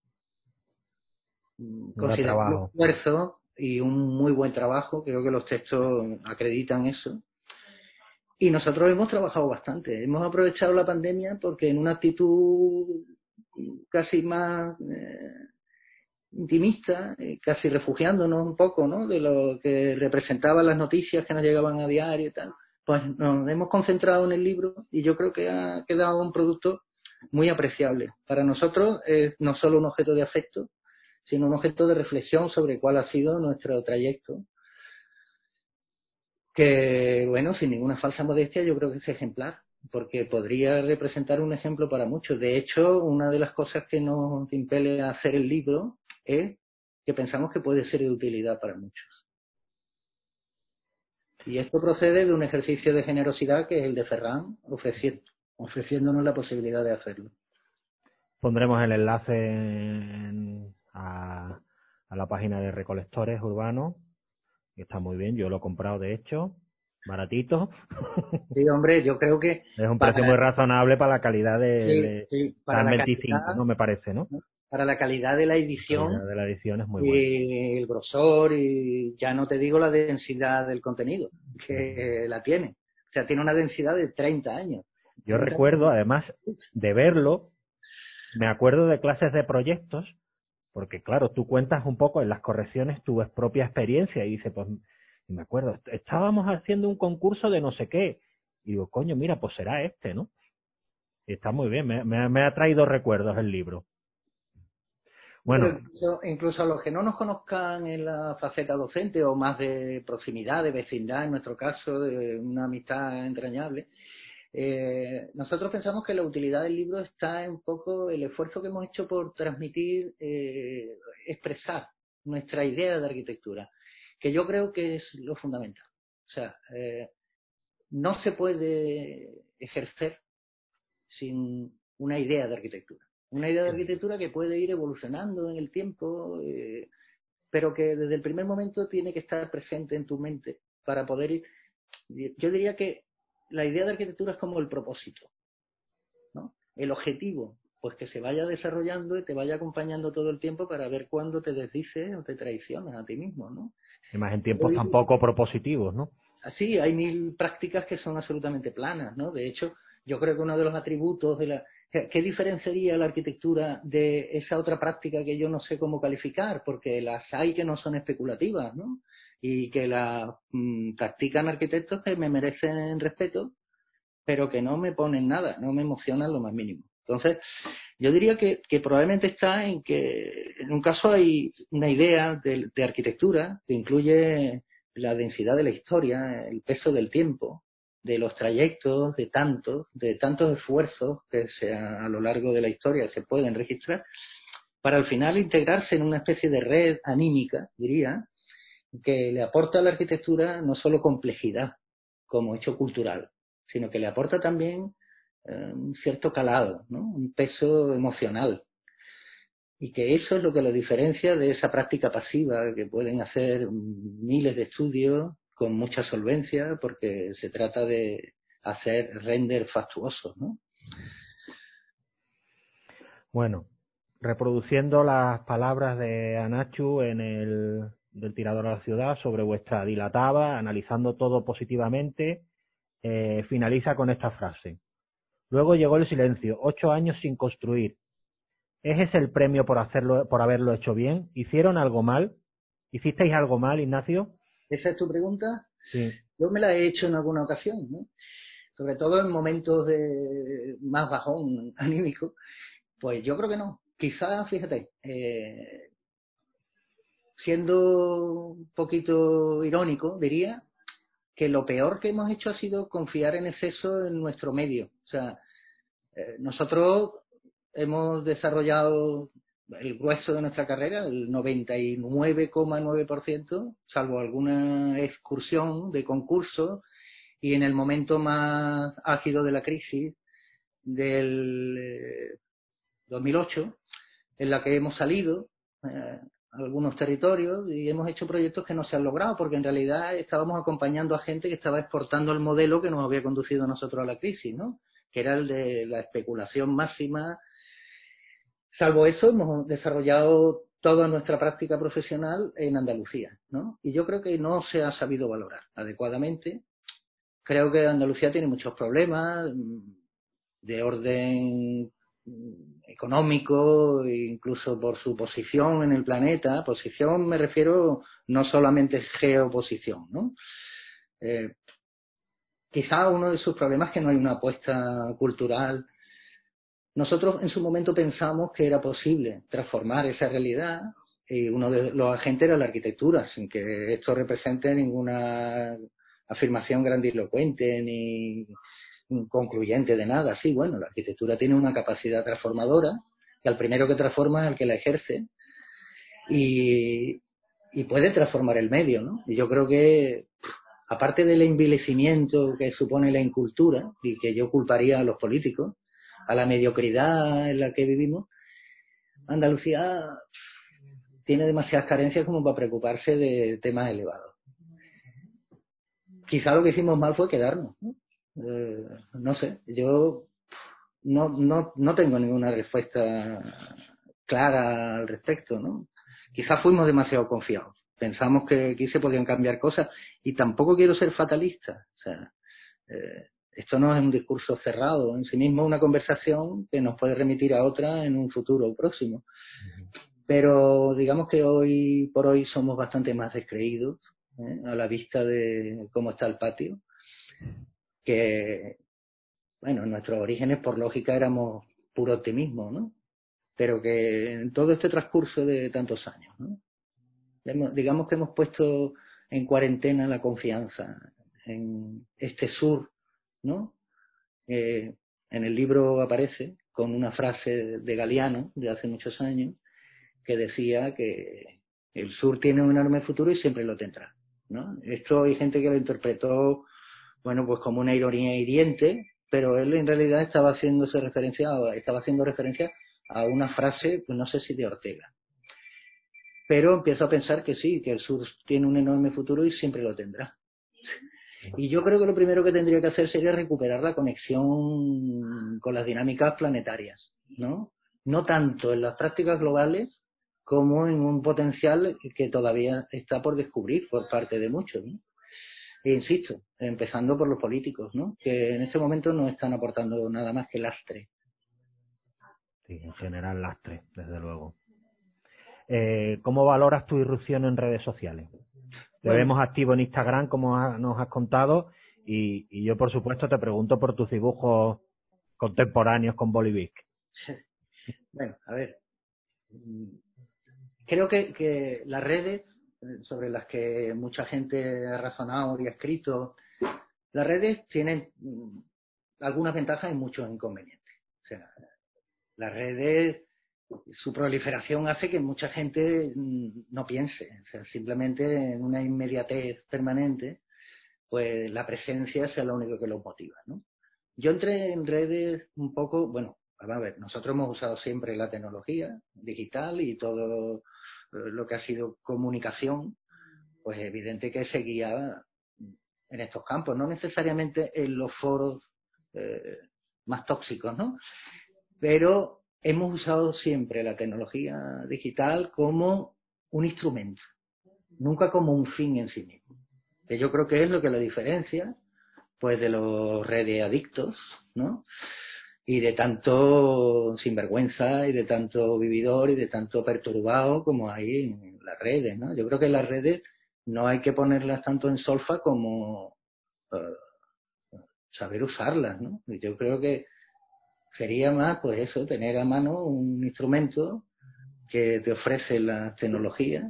considerables esfuerzos y un muy buen trabajo. Creo que los textos acreditan eso. Y nosotros hemos trabajado bastante. Hemos aprovechado la pandemia porque en una actitud casi más intimista, casi refugiándonos un poco, ¿no?, de lo que representaban las noticias que nos llegaban a diario y tal, pues nos hemos concentrado en el libro y yo creo que ha quedado un producto muy apreciable. Para nosotros es no solo un objeto de afecto, sino un objeto de reflexión sobre cuál ha sido nuestro trayecto, que, bueno, sin ninguna falsa modestia, yo creo que es ejemplar, porque podría representar un ejemplo para muchos. De hecho, una de las cosas que nos impele a hacer el libro es que pensamos que puede ser de utilidad para muchos. Y esto procede de un ejercicio de generosidad que es el de Ferran, ofreciéndonos la posibilidad de hacerlo. Pondremos el enlace a la página de Recolectores Urbanos, que está muy bien, yo lo he comprado de hecho, baratito. Sí, hombre, yo creo que... Es un precio muy razonable para la calidad de para la 25, calidad, ¿no? Me parece, ¿no? Para la calidad de la edición. La calidad de la edición es muy y buena. el grosor, y ya no te digo la densidad del contenido, que la tiene. O sea, tiene una densidad de 30 años. Yo recuerdo, además de verlo, me acuerdo de clases de proyectos, porque claro, tú cuentas un poco en las correcciones tu propia experiencia y dices, pues, me acuerdo, estábamos haciendo un concurso de no sé qué. Y digo, coño, mira, pues será este, ¿no? Y está muy bien, me ha traído recuerdos el libro. Bueno, pero incluso a los que no nos conozcan en la faceta docente o más de proximidad, de vecindad, en nuestro caso, de una amistad entrañable, nosotros pensamos que la utilidad del libro está en un poco el esfuerzo que hemos hecho por transmitir, expresar nuestra idea de arquitectura, que yo creo que es lo fundamental. O sea, no se puede ejercer sin una idea de arquitectura. Una idea de arquitectura que puede ir evolucionando en el tiempo, pero que desde el primer momento tiene que estar presente en tu mente para poder ir. Yo diría que la idea de arquitectura es como el propósito, ¿no? El objetivo, pues que se vaya desarrollando y te vaya acompañando todo el tiempo para ver cuándo te desdices o te traicionas a ti mismo, ¿no? Y más en tiempos tan poco propositivos, ¿no? Así, hay 1000 prácticas que son absolutamente planas, ¿no? De hecho, yo creo que uno de los atributos de la... ¿Qué diferenciaría la arquitectura de esa otra práctica que yo no sé cómo calificar? Porque las hay que no son especulativas, ¿no? Y que las practican arquitectos que me merecen respeto, pero que no me ponen nada, no me emocionan lo más mínimo. Entonces, yo diría que probablemente está en que en un caso hay una idea de arquitectura que incluye la densidad de la historia, el peso del tiempo, de los trayectos, de tantos esfuerzos que a lo largo de la historia se pueden registrar, para al final integrarse en una especie de red anímica, diría, que le aporta a la arquitectura no solo complejidad como hecho cultural, sino que le aporta también un cierto calado, ¿no? Un peso emocional. Y que eso es lo que la diferencia de esa práctica pasiva que pueden hacer miles de estudios con mucha solvencia, porque se trata de hacer render fastuosos, ¿no? Bueno, reproduciendo las palabras de Anachu del Tirador a la Ciudad sobre vuestra dilatada, analizando todo positivamente, finaliza con esta frase. Luego llegó el silencio, 8 años sin construir. ¿Es ese el premio por haberlo hecho bien? ¿Hicieron algo mal? ¿Hicisteis algo mal, Ignacio? ¿Esa es tu pregunta? Sí. Yo me la he hecho en alguna ocasión, ¿no? Sobre todo en momentos de más bajón anímico. Pues yo creo que no. Quizás, fíjate, siendo un poquito irónico, diría que lo peor que hemos hecho ha sido confiar en exceso en nuestro medio. O sea, nosotros hemos desarrollado el grueso de nuestra carrera, el 99,9%, salvo alguna excursión de concurso, y en el momento más álgido de la crisis del 2008, en la que hemos salido algunos territorios y hemos hecho proyectos que no se han logrado, porque en realidad estábamos acompañando a gente que estaba exportando el modelo que nos había conducido a nosotros a la crisis, ¿no? Que era el de la especulación máxima. Salvo eso, hemos desarrollado toda nuestra práctica profesional en Andalucía, ¿no? Y yo creo que no se ha sabido valorar adecuadamente. Creo que Andalucía tiene muchos problemas de orden económico, incluso por su posición en el planeta. Posición me refiero no solamente geoposición, ¿no? Quizá uno de sus problemas es que no hay una apuesta cultural. Nosotros en su momento pensamos que era posible transformar esa realidad y uno de los agentes era la arquitectura, sin que esto represente ninguna afirmación grandilocuente ni concluyente de nada. Sí, bueno, la arquitectura tiene una capacidad transformadora, que al primero que transforma es el que la ejerce, y puede transformar el medio, ¿no? Y yo creo que, aparte del envilecimiento que supone la incultura, y que yo culparía a los políticos, a la mediocridad en la que vivimos, Andalucía tiene demasiadas carencias como para preocuparse de temas elevados. Quizá lo que hicimos mal fue quedarnos, ¿no? No sé, yo no tengo ninguna respuesta clara al respecto, ¿no? Quizás fuimos demasiado confiados. Pensamos que aquí se podían cambiar cosas, y tampoco quiero ser fatalista. O sea, esto no es un discurso cerrado en sí mismo, es una conversación que nos puede remitir a otra en un futuro próximo. Pero digamos que hoy por hoy somos bastante más descreídos, a la vista de cómo está el patio, que, bueno, en nuestros orígenes por lógica éramos puro optimismo, ¿no? Pero que en todo este transcurso de tantos años, ¿no? Digamos que hemos puesto en cuarentena la confianza en este sur, ¿no? En el libro aparece con una frase de Galeano de hace muchos años que decía que el sur tiene un enorme futuro y siempre lo tendrá, ¿no? Esto hay gente que lo interpretó, bueno, pues como una ironía hiriente, pero él en realidad estaba haciendo referencia a una frase, pues no sé si de Ortega. Pero empiezo a pensar que sí, que el sur tiene un enorme futuro y siempre lo tendrá. Y yo creo que lo primero que tendría que hacer sería recuperar la conexión con las dinámicas planetarias, ¿no? No tanto en las prácticas globales como en un potencial que todavía está por descubrir por parte de muchos, ¿no? E insisto, empezando por los políticos, ¿no? Que en este momento no están aportando nada más que lastre. Sí, en general lastre, desde luego. ¿Cómo valoras tu irrupción en redes sociales? Te vemos activo en Instagram, como nos has contado, y yo, por supuesto, te pregunto por tus dibujos contemporáneos con Bolivic. Bueno, a ver, creo que las redes sobre las que mucha gente ha razonado y ha escrito, las redes tienen algunas ventajas y muchos inconvenientes. O sea, las redes, su proliferación hace que mucha gente no piense, o sea, simplemente en una inmediatez permanente, pues la presencia sea lo único que los motiva, ¿no? Yo entré en redes un poco, bueno, a ver, nosotros hemos usado siempre la tecnología digital y todo lo que ha sido comunicación, pues evidente que seguía en estos campos, no necesariamente en los foros más tóxicos, ¿no? Pero hemos usado siempre la tecnología digital como un instrumento, nunca como un fin en sí mismo. Que yo creo que es lo que la diferencia, pues, de los redes adictos, ¿no? Y de tanto sinvergüenza y de tanto vividor y de tanto perturbado como hay en las redes, ¿no? Yo creo que las redes no hay que ponerlas tanto en solfa como saber usarlas, ¿no? Y yo creo que sería más, pues eso, tener a mano un instrumento que te ofrece la tecnología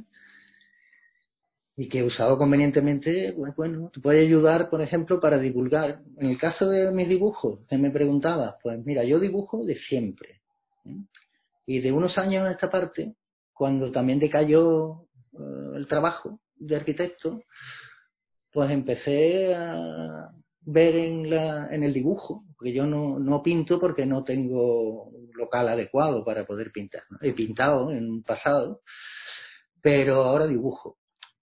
y que usado convenientemente, pues bueno, te puede ayudar, por ejemplo, para divulgar. En el caso de mis dibujos, que me preguntabas, pues mira, yo dibujo de siempre, ¿eh? Y de unos años a esta parte, cuando también decayó el trabajo de arquitecto, pues empecé a ver en el dibujo, porque yo no pinto porque no tengo un local adecuado para poder pintar, ¿no? He pintado en un pasado, pero ahora dibujo.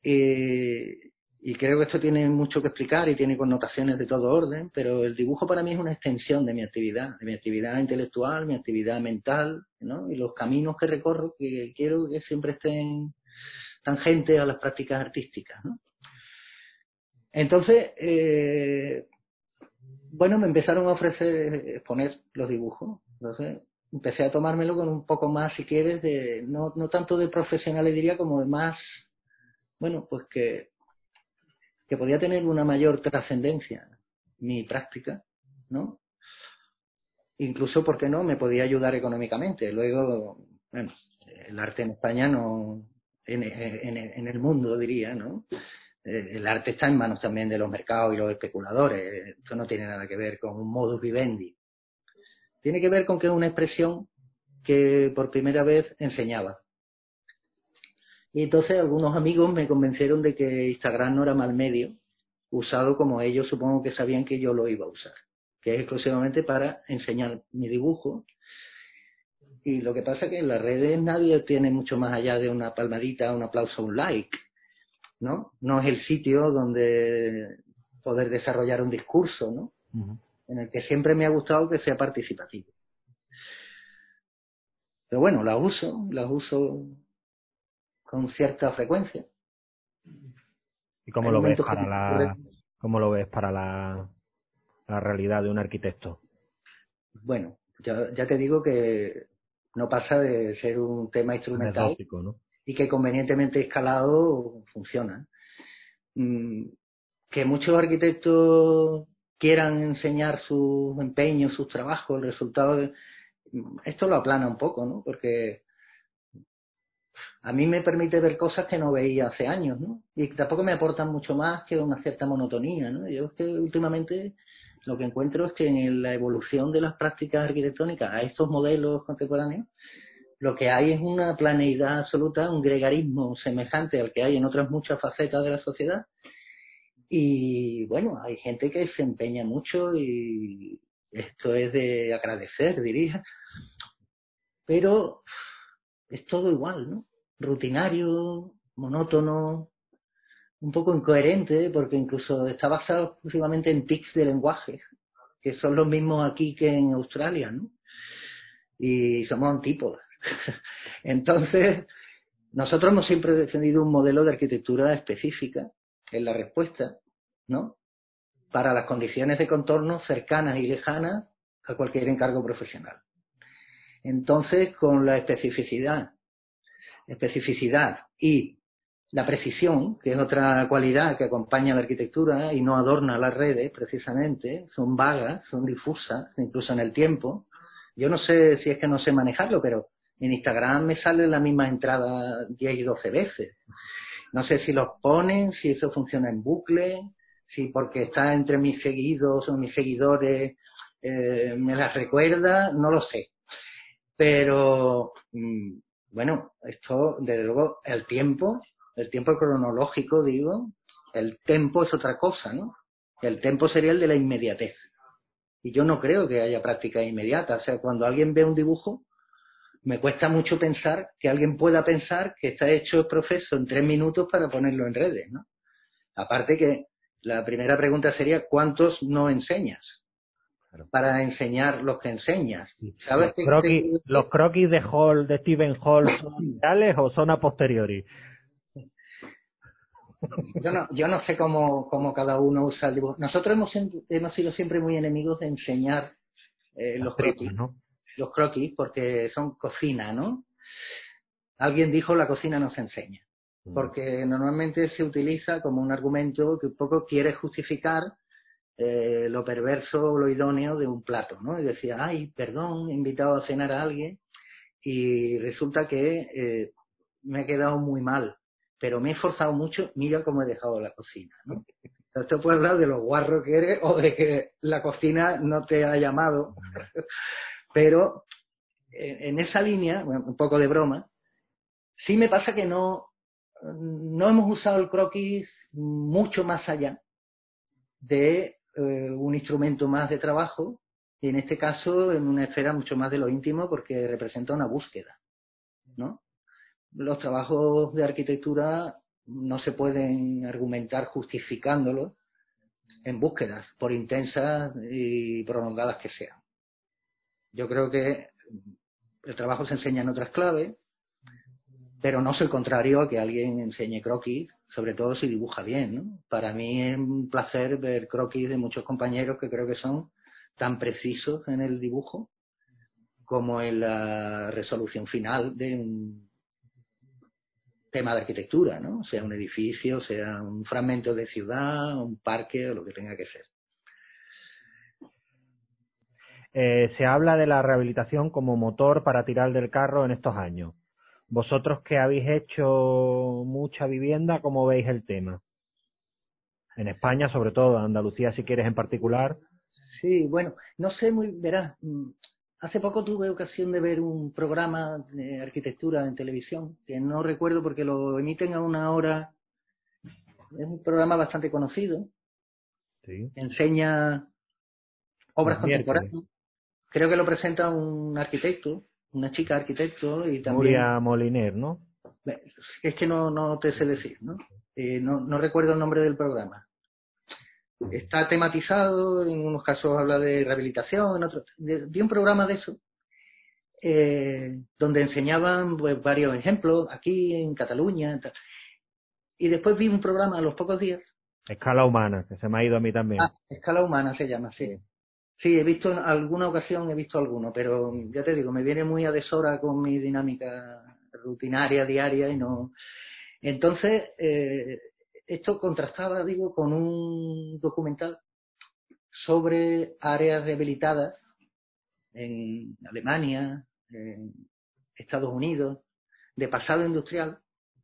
Y creo que esto tiene mucho que explicar y tiene connotaciones de todo orden, pero el dibujo para mí es una extensión de mi actividad intelectual, mi actividad mental, ¿no? Y los caminos que recorro, que quiero que siempre estén tangentes a las prácticas artísticas, ¿no? Entonces, bueno, me empezaron a ofrecer exponer los dibujos. Entonces, empecé a tomármelo con un poco más, si quieres, no tanto de profesionales, diría, como de más, bueno, pues que podía tener una mayor trascendencia mi práctica, ¿no? Incluso, ¿por qué no?, me podía ayudar económicamente. Luego, bueno, el arte en España no en el mundo, diría, ¿no? El arte está en manos también de los mercados y los especuladores. Esto no tiene nada que ver con un modus vivendi. Tiene que ver con que es una expresión que por primera vez enseñaba. Y entonces algunos amigos me convencieron de que Instagram no era mal medio, usado como ellos supongo que sabían que yo lo iba a usar, que es exclusivamente para enseñar mi dibujo. Y lo que pasa es que en las redes nadie tiene mucho más allá de una palmadita, un aplauso, un like, ¿no? No es el sitio donde poder desarrollar un discurso, ¿no? Uh-huh. En el que siempre me ha gustado que sea participativo. Pero bueno, las uso con cierta frecuencia. ¿Y cómo lo ves para la realidad de un arquitecto? Bueno, ya te digo que no pasa de ser un tema instrumental anecdótico, ¿no? Y que convenientemente escalado funciona. Que muchos arquitectos quieran enseñar sus empeños, sus trabajos, el resultado esto lo aplana un poco, ¿no? Porque a mí me permite ver cosas que no veía hace años, ¿no? Y tampoco me aportan mucho más que una cierta monotonía, ¿no? Yo es que últimamente lo que encuentro es que en la evolución de las prácticas arquitectónicas a estos modelos contemporáneos, lo que hay es una planeidad absoluta, un gregarismo semejante al que hay en otras muchas facetas de la sociedad. Y bueno, hay gente que se empeña mucho y esto es de agradecer, diría. Pero es todo igual, ¿no? Rutinario, monótono, un poco incoherente, porque incluso está basado exclusivamente en tics de lenguaje, que son los mismos aquí que en Australia, ¿no? Y somos antípodas. Entonces, nosotros hemos siempre defendido un modelo de arquitectura específica en la respuesta, ¿no? Para las condiciones de contorno cercanas y lejanas a cualquier encargo profesional. Entonces, con la especificidad y la precisión, que es otra cualidad que acompaña a la arquitectura y no adorna las redes precisamente, son vagas, son difusas, incluso en el tiempo. Yo no sé si es que no sé manejarlo, pero en Instagram me sale la misma entrada 10 y 12 veces. No sé si los ponen, si eso funciona en bucle, si porque está entre mis seguidos o mis seguidores me las recuerda, no lo sé. Pero bueno, esto desde luego el tiempo cronológico, digo, el tempo es otra cosa, ¿no? El tempo sería el de la inmediatez. Y yo no creo que haya práctica inmediata. O sea, cuando alguien ve un dibujo, me cuesta mucho pensar que alguien pueda pensar que está hecho el proceso en 3 minutos para ponerlo en redes, ¿no? Aparte que la primera pregunta sería, ¿cuántos no enseñas? Para enseñar los que enseñas. ¿Sabes ¿Los croquis de Stephen Hall son reales o son a posteriori? Yo no sé cómo cada uno usa el dibujo. Nosotros hemos sido siempre muy enemigos de enseñar los croquis, ¿no? Los croquis, porque son cocina, ¿no? Alguien dijo la cocina no se enseña, porque normalmente se utiliza como un argumento que un poco quiere justificar lo perverso o lo idóneo de un plato, ¿no? Y decía, ay, perdón, he invitado a cenar a alguien y resulta que me ha quedado muy mal, pero me he esforzado mucho, mira cómo he dejado la cocina, ¿no? Esto puede hablar de lo guarro que eres o de que la cocina no te ha llamado, pero en esa línea, bueno, un poco de broma, sí me pasa que no hemos usado el croquis mucho más allá de un instrumento más de trabajo, y en este caso en una esfera mucho más de lo íntimo porque representa una búsqueda, ¿no? Los trabajos de arquitectura no se pueden argumentar justificándolos en búsquedas, por intensas y prolongadas que sean. Yo creo que el trabajo se enseña en otras claves, pero no soy contrario a que alguien enseñe croquis, sobre todo si dibuja bien, ¿no? Para mí es un placer ver croquis de muchos compañeros que creo que son tan precisos en el dibujo como en la resolución final de un tema de arquitectura, ¿no? Sea un edificio, sea un fragmento de ciudad, un parque o lo que tenga que ser. Se habla de la rehabilitación como motor para tirar del carro en estos años. Vosotros que habéis hecho mucha vivienda, ¿cómo veis el tema? En España, sobre todo, Andalucía, si quieres en particular. Sí, bueno, no sé verás, hace poco tuve ocasión de ver un programa de arquitectura en televisión, que no recuerdo porque lo emiten a una hora, es un programa bastante conocido, Sí. enseña obras Los miércoles. contemporáneas, creo que lo presenta un arquitecto, una chica arquitecto y también, Nuria Moliner, ¿no? es que no te sé decir, ¿no? No recuerdo el nombre del programa. Está tematizado, en unos casos habla de rehabilitación, en otros, vi un programa de eso, donde enseñaban pues, varios ejemplos, aquí en Cataluña, tal. Y después vi un programa a los pocos días. Escala humana, que se me ha ido a mí también. Escala humana se llama, sí. Sí, he visto en alguna ocasión, he visto alguno, pero ya te digo, me viene muy a deshora con mi dinámica rutinaria, diaria, y no... Entonces, esto contrastaba, digo, con un documental sobre áreas rehabilitadas en Alemania, en Estados Unidos, de pasado industrial,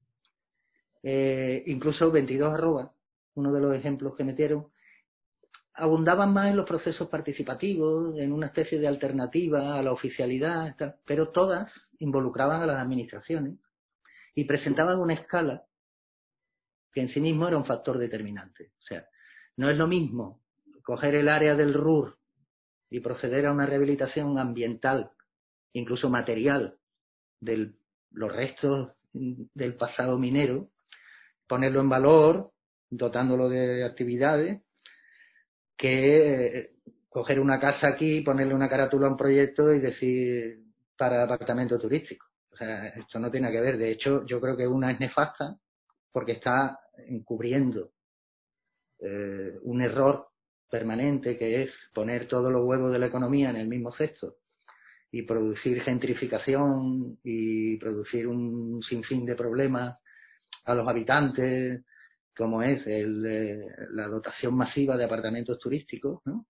incluso 22 arroba, uno de los ejemplos que metieron, abundaban más en los procesos participativos, en una especie de alternativa a la oficialidad, pero todas involucraban a las administraciones y presentaban una escala que en sí mismo era un factor determinante. O sea, no es lo mismo coger el área del Ruhr y proceder a una rehabilitación ambiental, incluso material, de los restos del pasado minero, ponerlo en valor, dotándolo de actividades, que coger una casa aquí, ponerle una carátula a un proyecto y decir para apartamento turístico. O sea, esto no tiene que ver. De hecho, yo creo que una es nefasta porque está encubriendo un error permanente que es poner todos los huevos de la economía en el mismo cesto y producir gentrificación y producir un sinfín de problemas a los habitantes, como es la dotación masiva de apartamentos turísticos, ¿no?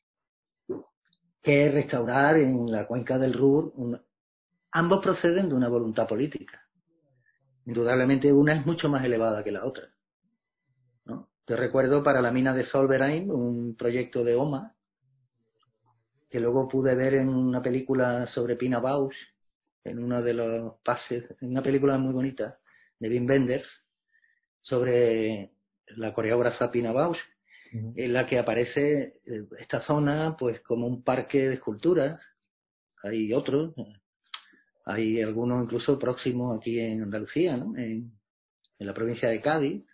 Que restaurar en la cuenca del Ruhr. Ambos proceden de una voluntad política. Indudablemente una es mucho más elevada que la otra, ¿no? Yo recuerdo para la mina de Solverein un proyecto de OMA que luego pude ver en una película sobre Pina Bausch, en uno de los pases, en una película muy bonita de Wim Wenders, sobre la coreógrafa Pina Bausch, en la que aparece esta zona pues como un parque de esculturas. Hay otros, hay algunos incluso próximos aquí en Andalucía, ¿no? En la provincia de Cádiz,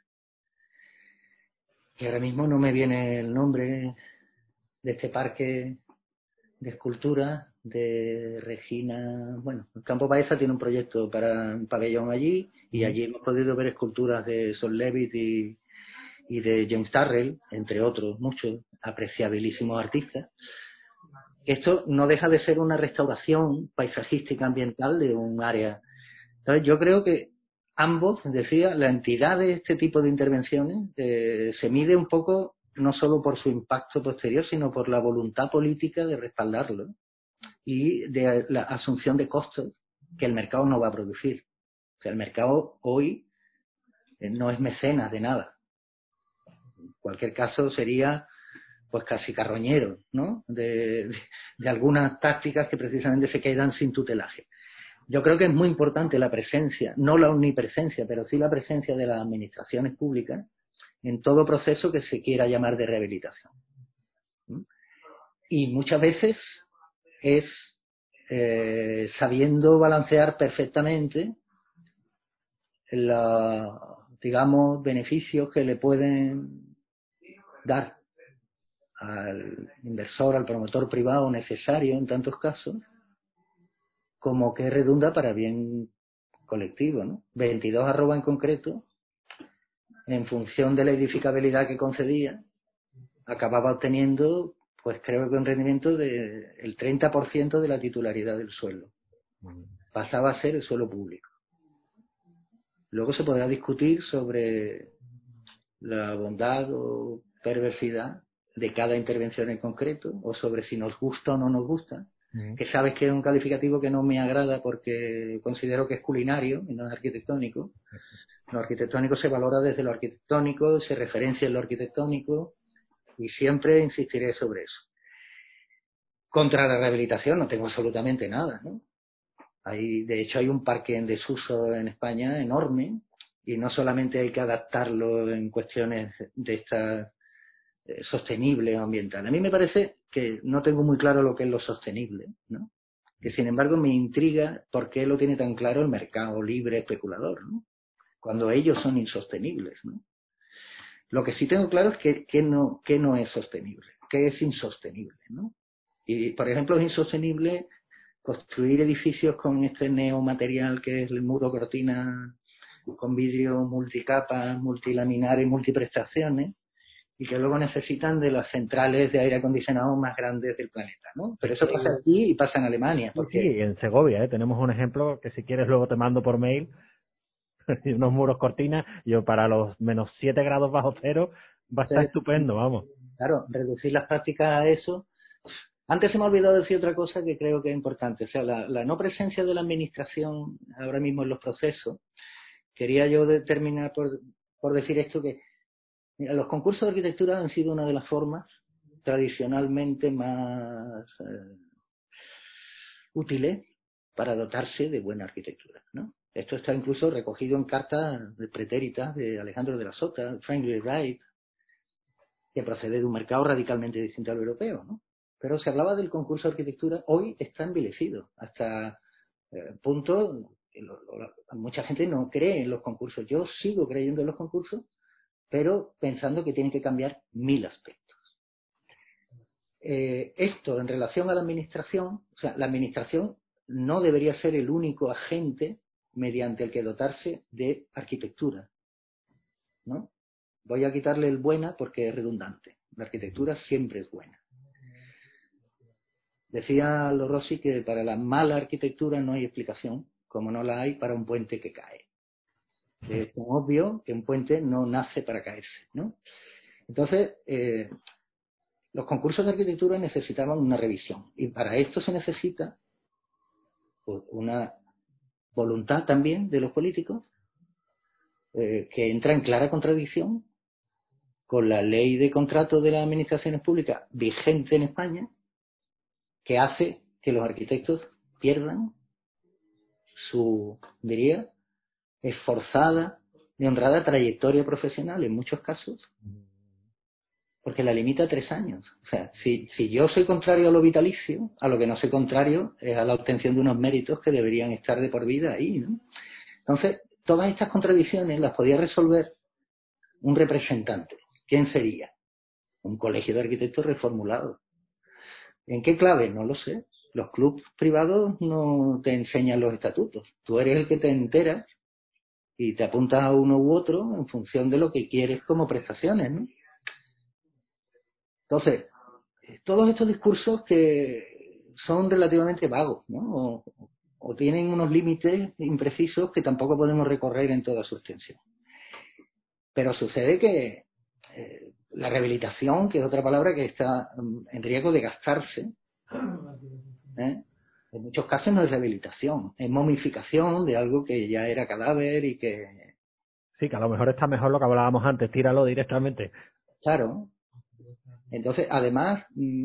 que ahora mismo no me viene el nombre de este parque de esculturas de Regina. Bueno, el Campo Baeza tiene un proyecto para un pabellón allí y allí hemos podido ver esculturas de Sol Levitt y de James Turrell, entre otros muchos apreciabilísimos artistas. Esto no deja de ser una restauración paisajística ambiental de un área. Entonces, yo creo que ambos, decía, la entidad de este tipo de intervenciones se mide un poco no solo por su impacto posterior, sino por la voluntad política de respaldarlo y de la asunción de costos que el mercado no va a producir. O sea, el mercado hoy no es mecenas de nada. En cualquier caso sería pues casi carroñero, ¿no? De algunas tácticas que precisamente se quedan sin tutelaje. Yo creo que es muy importante la presencia, no la omnipresencia, pero sí la presencia de las administraciones públicas en todo proceso que se quiera llamar de rehabilitación. Y muchas veces es sabiendo balancear perfectamente los, digamos, beneficios que le pueden dar al inversor, al promotor privado necesario en tantos casos, como que redunda para bien colectivo, ¿no? 22 arroba en concreto, en función de la edificabilidad que concedía, acababa obteniendo, pues creo que un rendimiento del 30% de la titularidad del suelo. Pasaba a ser el suelo público. Luego se podrá discutir sobre la bondad o perversidad de cada intervención en concreto, o sobre si nos gusta o no nos gusta, que sabes que es un calificativo que no me agrada porque considero que es culinario y no es arquitectónico. Lo arquitectónico se valora desde lo arquitectónico, se referencia en lo arquitectónico y siempre insistiré sobre eso. Contra la rehabilitación no tengo absolutamente nada, ¿no? De hecho, hay un parque en desuso en España enorme y no solamente hay que adaptarlo en cuestiones de estas sostenibles o ambientales. A mí me parece que no tengo muy claro lo que es lo sostenible, ¿no? Que sin embargo me intriga por qué lo tiene tan claro el mercado libre especulador, ¿no? Cuando ellos son insostenibles, ¿no? Lo que sí tengo claro es que no es sostenible, que es insostenible, ¿no? Y, por ejemplo, es insostenible construir edificios con este neomaterial que es el muro cortina con vidrio multicapa, multilaminar y multiprestaciones, y que luego necesitan de las centrales de aire acondicionado más grandes del planeta, ¿no? Pero eso pasa aquí y pasa en Alemania. Porque... Sí, en Segovia, tenemos un ejemplo que si quieres luego te mando por mail, y unos muros cortinas, yo para los menos 7 grados bajo cero va a estar estupendo, vamos. Claro, reducir las prácticas a eso. Antes se me ha olvidado decir otra cosa que creo que es importante, o sea, la no presencia de la administración ahora mismo en los procesos. Quería yo terminar por decir esto, que mira, los concursos de arquitectura han sido una de las formas tradicionalmente más útiles para dotarse de buena arquitectura, ¿no? Esto está incluso recogido en cartas pretéritas de Alejandro de la Sota, Frank Wright, que procede de un mercado radicalmente distinto al europeo, ¿no? Pero se hablaba del concurso de arquitectura, hoy está envilecido, hasta punto que mucha gente no cree en los concursos. Yo sigo creyendo en los concursos, pero pensando que tienen que cambiar 1000 aspectos. Esto en relación a la administración, o sea, la administración no debería ser el único agente mediante el que dotarse de arquitectura, ¿no? Voy a quitarle el buena porque es redundante. La arquitectura siempre es buena. Decía Aldo Rossi que para la mala arquitectura no hay explicación, como no la hay para un puente que cae. Es obvio que un puente no nace para caerse, ¿no? Entonces, los concursos de arquitectura necesitaban una revisión y para esto se necesita pues, una voluntad también de los políticos que entra en clara contradicción con la ley de contrato de las administraciones públicas vigente en España, que hace que los arquitectos pierdan su, diría, esforzada y honrada trayectoria profesional en muchos casos, porque la limita a 3 años. O sea, si yo soy contrario a lo vitalicio, a lo que no soy contrario es a la obtención de unos méritos que deberían estar de por vida ahí, ¿no? Entonces, todas estas contradicciones las podía resolver un representante. ¿Quién sería? Un colegio de arquitectos reformulado. ¿En qué clave? No lo sé. Los clubes privados no te enseñan los estatutos. Tú eres el que te enteras y te apuntas a uno u otro en función de lo que quieres como prestaciones, ¿no? Entonces, todos estos discursos que son relativamente vagos, ¿no? O tienen unos límites imprecisos que tampoco podemos recorrer en toda su extensión. Pero sucede que la rehabilitación, que es otra palabra que está en riesgo de gastarse, en muchos casos no es rehabilitación, es momificación de algo que ya era cadáver y que... Sí, que a lo mejor está mejor lo que hablábamos antes, tíralo directamente. Claro. Entonces, además,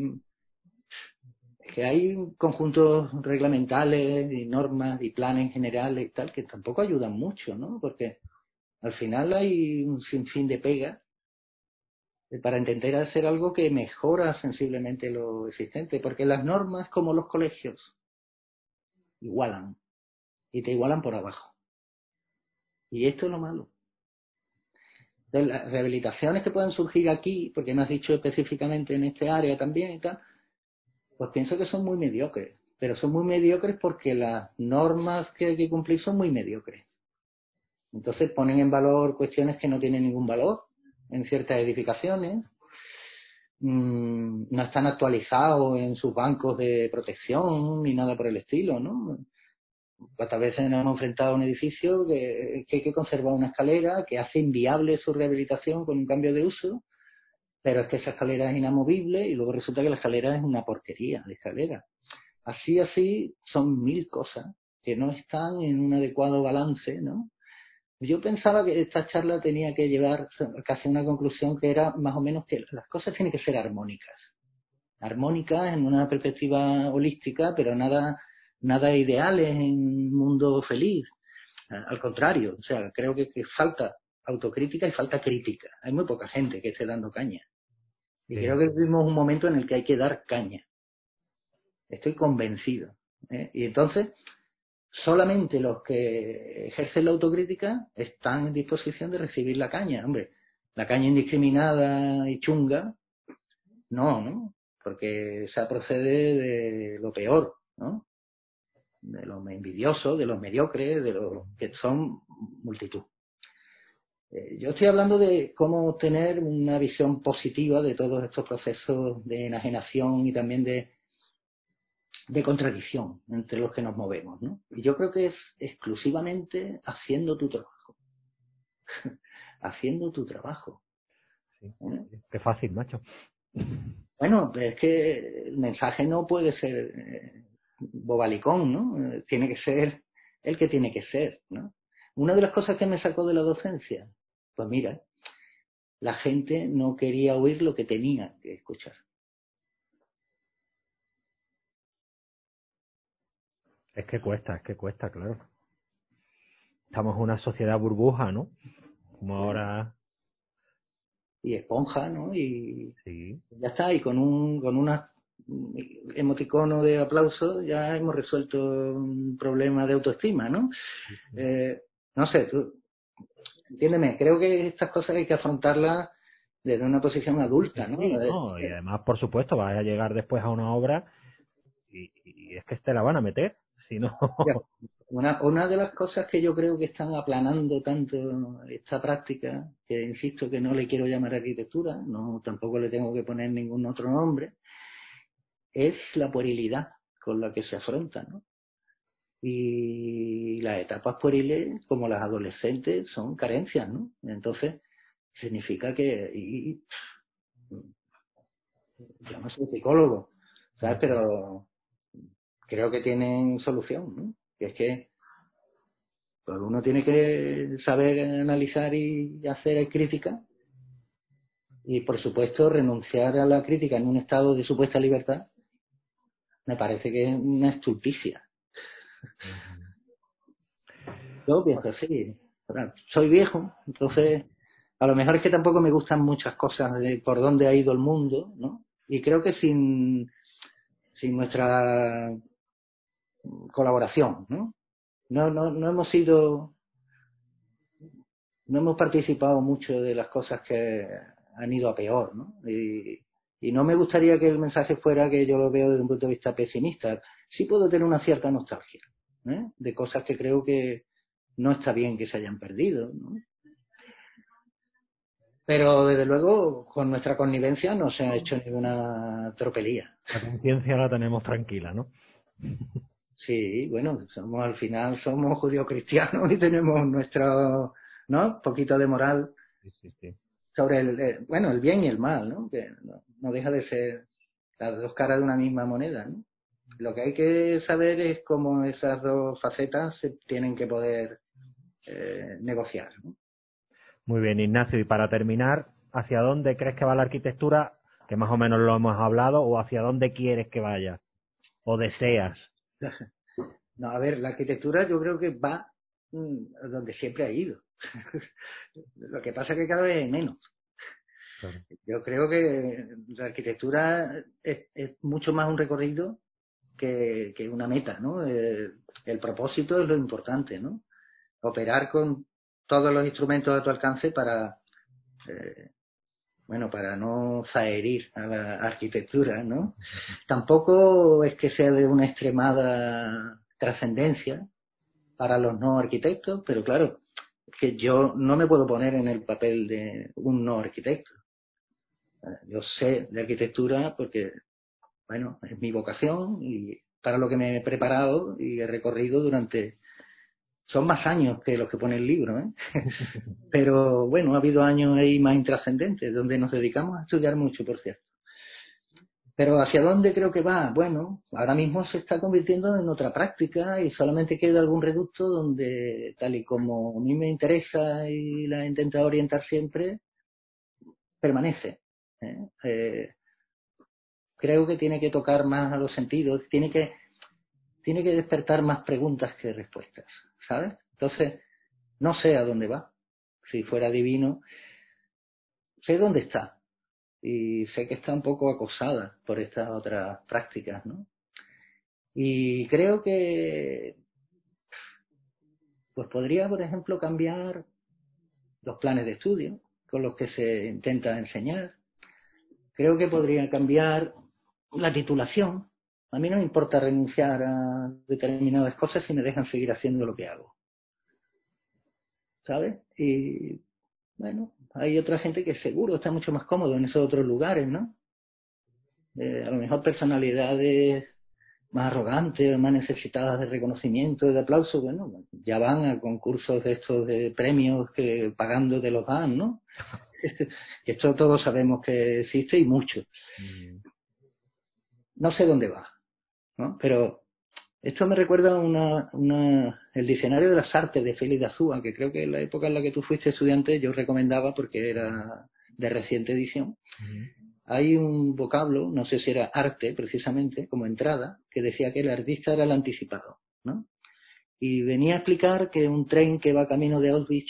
que hay conjuntos reglamentales y normas y planes generales y tal que tampoco ayudan mucho, ¿no? Porque al final hay un sinfín de pegas para intentar hacer algo que mejora sensiblemente lo existente, porque las normas, como los colegios, igualan, y te igualan por abajo. Y esto es lo malo. Entonces, las rehabilitaciones que pueden surgir aquí, porque me has dicho específicamente en este área también y tal, pues pienso que son muy mediocres, pero son muy mediocres porque las normas que hay que cumplir son muy mediocres. Entonces ponen en valor cuestiones que no tienen ningún valor en ciertas edificaciones, no están actualizados en sus bancos de protección ni nada por el estilo, ¿no? ¿Cuántas veces nos hemos enfrentado a un edificio que hay que conservar una escalera que hace inviable su rehabilitación con un cambio de uso, pero es que esa escalera es inamovible y luego resulta que la escalera es una porquería de escalera? así son 1000 cosas que no están en un adecuado balance, ¿no? Yo pensaba que esta charla tenía que llevar casi a una conclusión que era más o menos que las cosas tienen que ser armónicas en una perspectiva holística, pero nada ideales en un mundo feliz. Al contrario, o sea, creo que falta autocrítica y falta crítica. Hay muy poca gente que esté dando caña. Y creo que vivimos un momento en el que hay que dar caña. Estoy convencido. Y entonces, solamente los que ejercen la autocrítica están en disposición de recibir la caña. Hombre, la caña indiscriminada y chunga, no, porque esa procede de lo peor, ¿no? De los envidiosos, de los mediocres, de los que son multitud. Yo estoy hablando de cómo tener una visión positiva de todos estos procesos de enajenación y también de contradicción entre los que nos movemos, ¿no? Y yo creo que es exclusivamente haciendo tu trabajo. Haciendo tu trabajo. Sí. Qué fácil, macho. Bueno, es que el mensaje no puede ser bobalicón, ¿no? Tiene que ser el que tiene que ser, ¿no? Una de las cosas que me sacó de la docencia, pues mira, la gente no quería oír lo que tenía que escuchar. Es que cuesta, claro. Estamos en una sociedad burbuja, ¿no? Como ahora... Y esponja, ¿no? Y sí. Ya está, y con una emoticono de aplauso ya hemos resuelto un problema de autoestima, ¿no? No sé, tú, entiéndeme, creo que estas cosas hay que afrontarlas desde una posición adulta, ¿no? Sí, no, y además, por supuesto, vas a llegar después a una obra y es que te la van a meter, si no... Una de las cosas que yo creo que están aplanando tanto esta práctica, que insisto que no le quiero llamar arquitectura, no tampoco le tengo que poner ningún otro nombre, es la puerilidad con la que se afronta, ¿no? Y las etapas pueriles, como las adolescentes, son carencias, ¿no? Entonces, significa que... yo no soy psicólogo, ¿sabes? Pero creo que tienen solución, ¿no? Que es que pues uno tiene que saber analizar y hacer crítica y, por supuesto, renunciar a la crítica en un estado de supuesta libertad me parece que es una estulticia. Yo pienso así. Soy viejo, entonces a lo mejor es que tampoco me gustan muchas cosas de por dónde ha ido el mundo, ¿no? Y creo que sin nuestra colaboración, ¿no? No hemos participado mucho de las cosas que han ido a peor, ¿no? Y no me gustaría que el mensaje fuera que yo lo veo desde un punto de vista pesimista. Sí puedo tener una cierta nostalgia, de cosas que creo que no está bien que se hayan perdido, ¿no? Pero desde luego con nuestra connivencia no se ha hecho ninguna tropelía. La conciencia la tenemos tranquila, ¿no? Sí, bueno, al final somos judío-cristianos y tenemos nuestro, ¿no? Poquito de moral sí. sobre el bien y el mal, ¿no? Que no deja de ser las dos caras de una misma moneda, ¿no? Lo que hay que saber es cómo esas dos facetas se tienen que poder negociar, ¿no? Muy bien, Ignacio, y para terminar, ¿hacia dónde crees que va la arquitectura? Que más o menos lo hemos hablado, o ¿hacia dónde quieres que vaya? ¿O deseas? No, a ver, la arquitectura yo creo que va donde siempre ha ido. Lo que pasa es que cada vez hay menos. Claro. Yo creo que la arquitectura es mucho más un recorrido que una meta, ¿no? El propósito es lo importante, ¿no? Operar con todos los instrumentos a tu alcance para no zaherir a la arquitectura, ¿no? Tampoco es que sea de una extremada trascendencia para los no arquitectos, pero claro, es que yo no me puedo poner en el papel de un no arquitecto. Yo sé de arquitectura porque, bueno, es mi vocación y para lo que me he preparado y he recorrido durante... Son más años que los que pone el libro, ¿eh? Pero bueno, ha habido años ahí más intrascendentes donde nos dedicamos a estudiar mucho, por cierto. Pero ¿hacia dónde creo que va? Bueno, ahora mismo se está convirtiendo en otra práctica y solamente queda algún reducto donde, tal y como a mí me interesa y la he intentado orientar siempre, permanece. Creo que tiene que tocar más a los sentidos, tiene que despertar más preguntas que respuestas, ¿sabes? Entonces, no sé a dónde va. Si fuera divino, sé dónde está. Y sé que está un poco acosada por estas otras prácticas, ¿no? Y creo que pues podría, por ejemplo, cambiar los planes de estudio con los que se intenta enseñar. Creo que podría cambiar la titulación. A mí no me importa renunciar a determinadas cosas si me dejan seguir haciendo lo que hago, ¿sabes? Y bueno, hay otra gente que seguro está mucho más cómodo en esos otros lugares, ¿no? A lo mejor personalidades más arrogantes, más necesitadas de reconocimiento, de aplauso, bueno, ya van a concursos de estos de premios que pagando te los dan, ¿no? Esto todos sabemos que existe y mucho. No sé dónde va, ¿no? Pero esto me recuerda el diccionario de las artes de Félix de Azúa, que creo que en la época en la que tú fuiste estudiante yo recomendaba porque era de reciente edición. Hay un vocablo, no sé si era arte precisamente, como entrada, que decía que el artista era el anticipado, ¿no? Y venía a explicar que un tren que va camino de Auschwitz,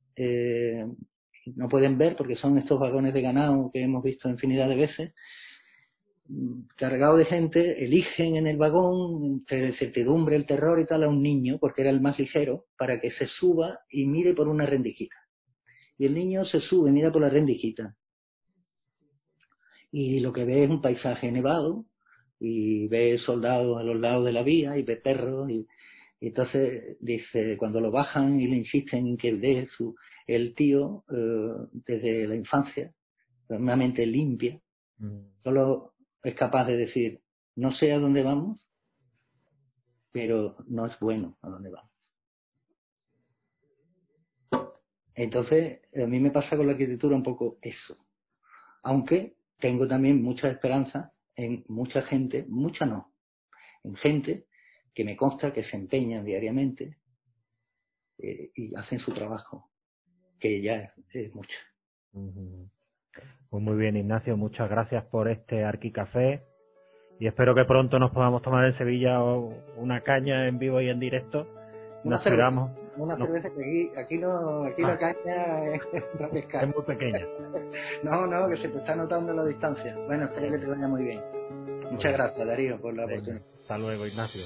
no pueden ver porque son estos vagones de ganado que hemos visto infinidad de veces, cargado de gente, eligen en el vagón, entre la incertidumbre, el terror y tal, a un niño, porque era el más ligero, para que se suba y mire por una rendijita. Y el niño se sube, mira por la rendijita. Y lo que ve es un paisaje nevado, y ve soldados a los lados de la vía, y ve perros, y entonces dice, cuando lo bajan y le insisten en que ve el tío, desde la infancia, una mente limpia, solo es capaz de decir, no sé a dónde vamos, pero no es bueno a dónde vamos. Entonces, a mí me pasa con la arquitectura un poco eso. Aunque tengo también mucha esperanza en mucha gente, mucha no, en gente que me consta que se empeñan diariamente y hacen su trabajo, que ya es mucho. Pues muy bien, Ignacio, muchas gracias por este Arquicafé y espero que pronto nos podamos tomar en Sevilla una caña en vivo y en directo. Una cerveza que aquí la caña es muy pequeña. No, que se te está notando la distancia. Bueno, espero que te vaya muy bien. Muchas gracias, Darío, por la oportunidad. Hasta luego, Ignacio.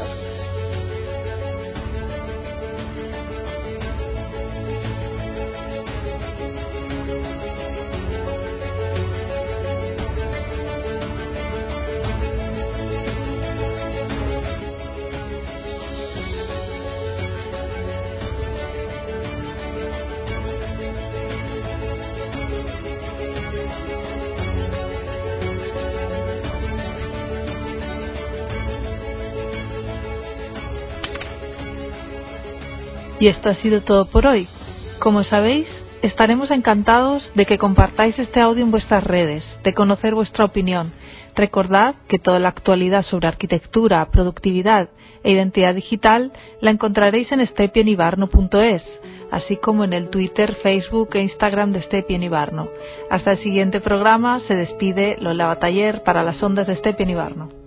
Y esto ha sido todo por hoy. Como sabéis, estaremos encantados de que compartáis este audio en vuestras redes, de conocer vuestra opinión. Recordad que toda la actualidad sobre arquitectura, productividad e identidad digital la encontraréis en stepienibarno.es, así como en el Twitter, Facebook e Instagram de Stepien y Barno. Hasta el siguiente programa se despide Lola Bataller para las ondas de Stepien y Barno.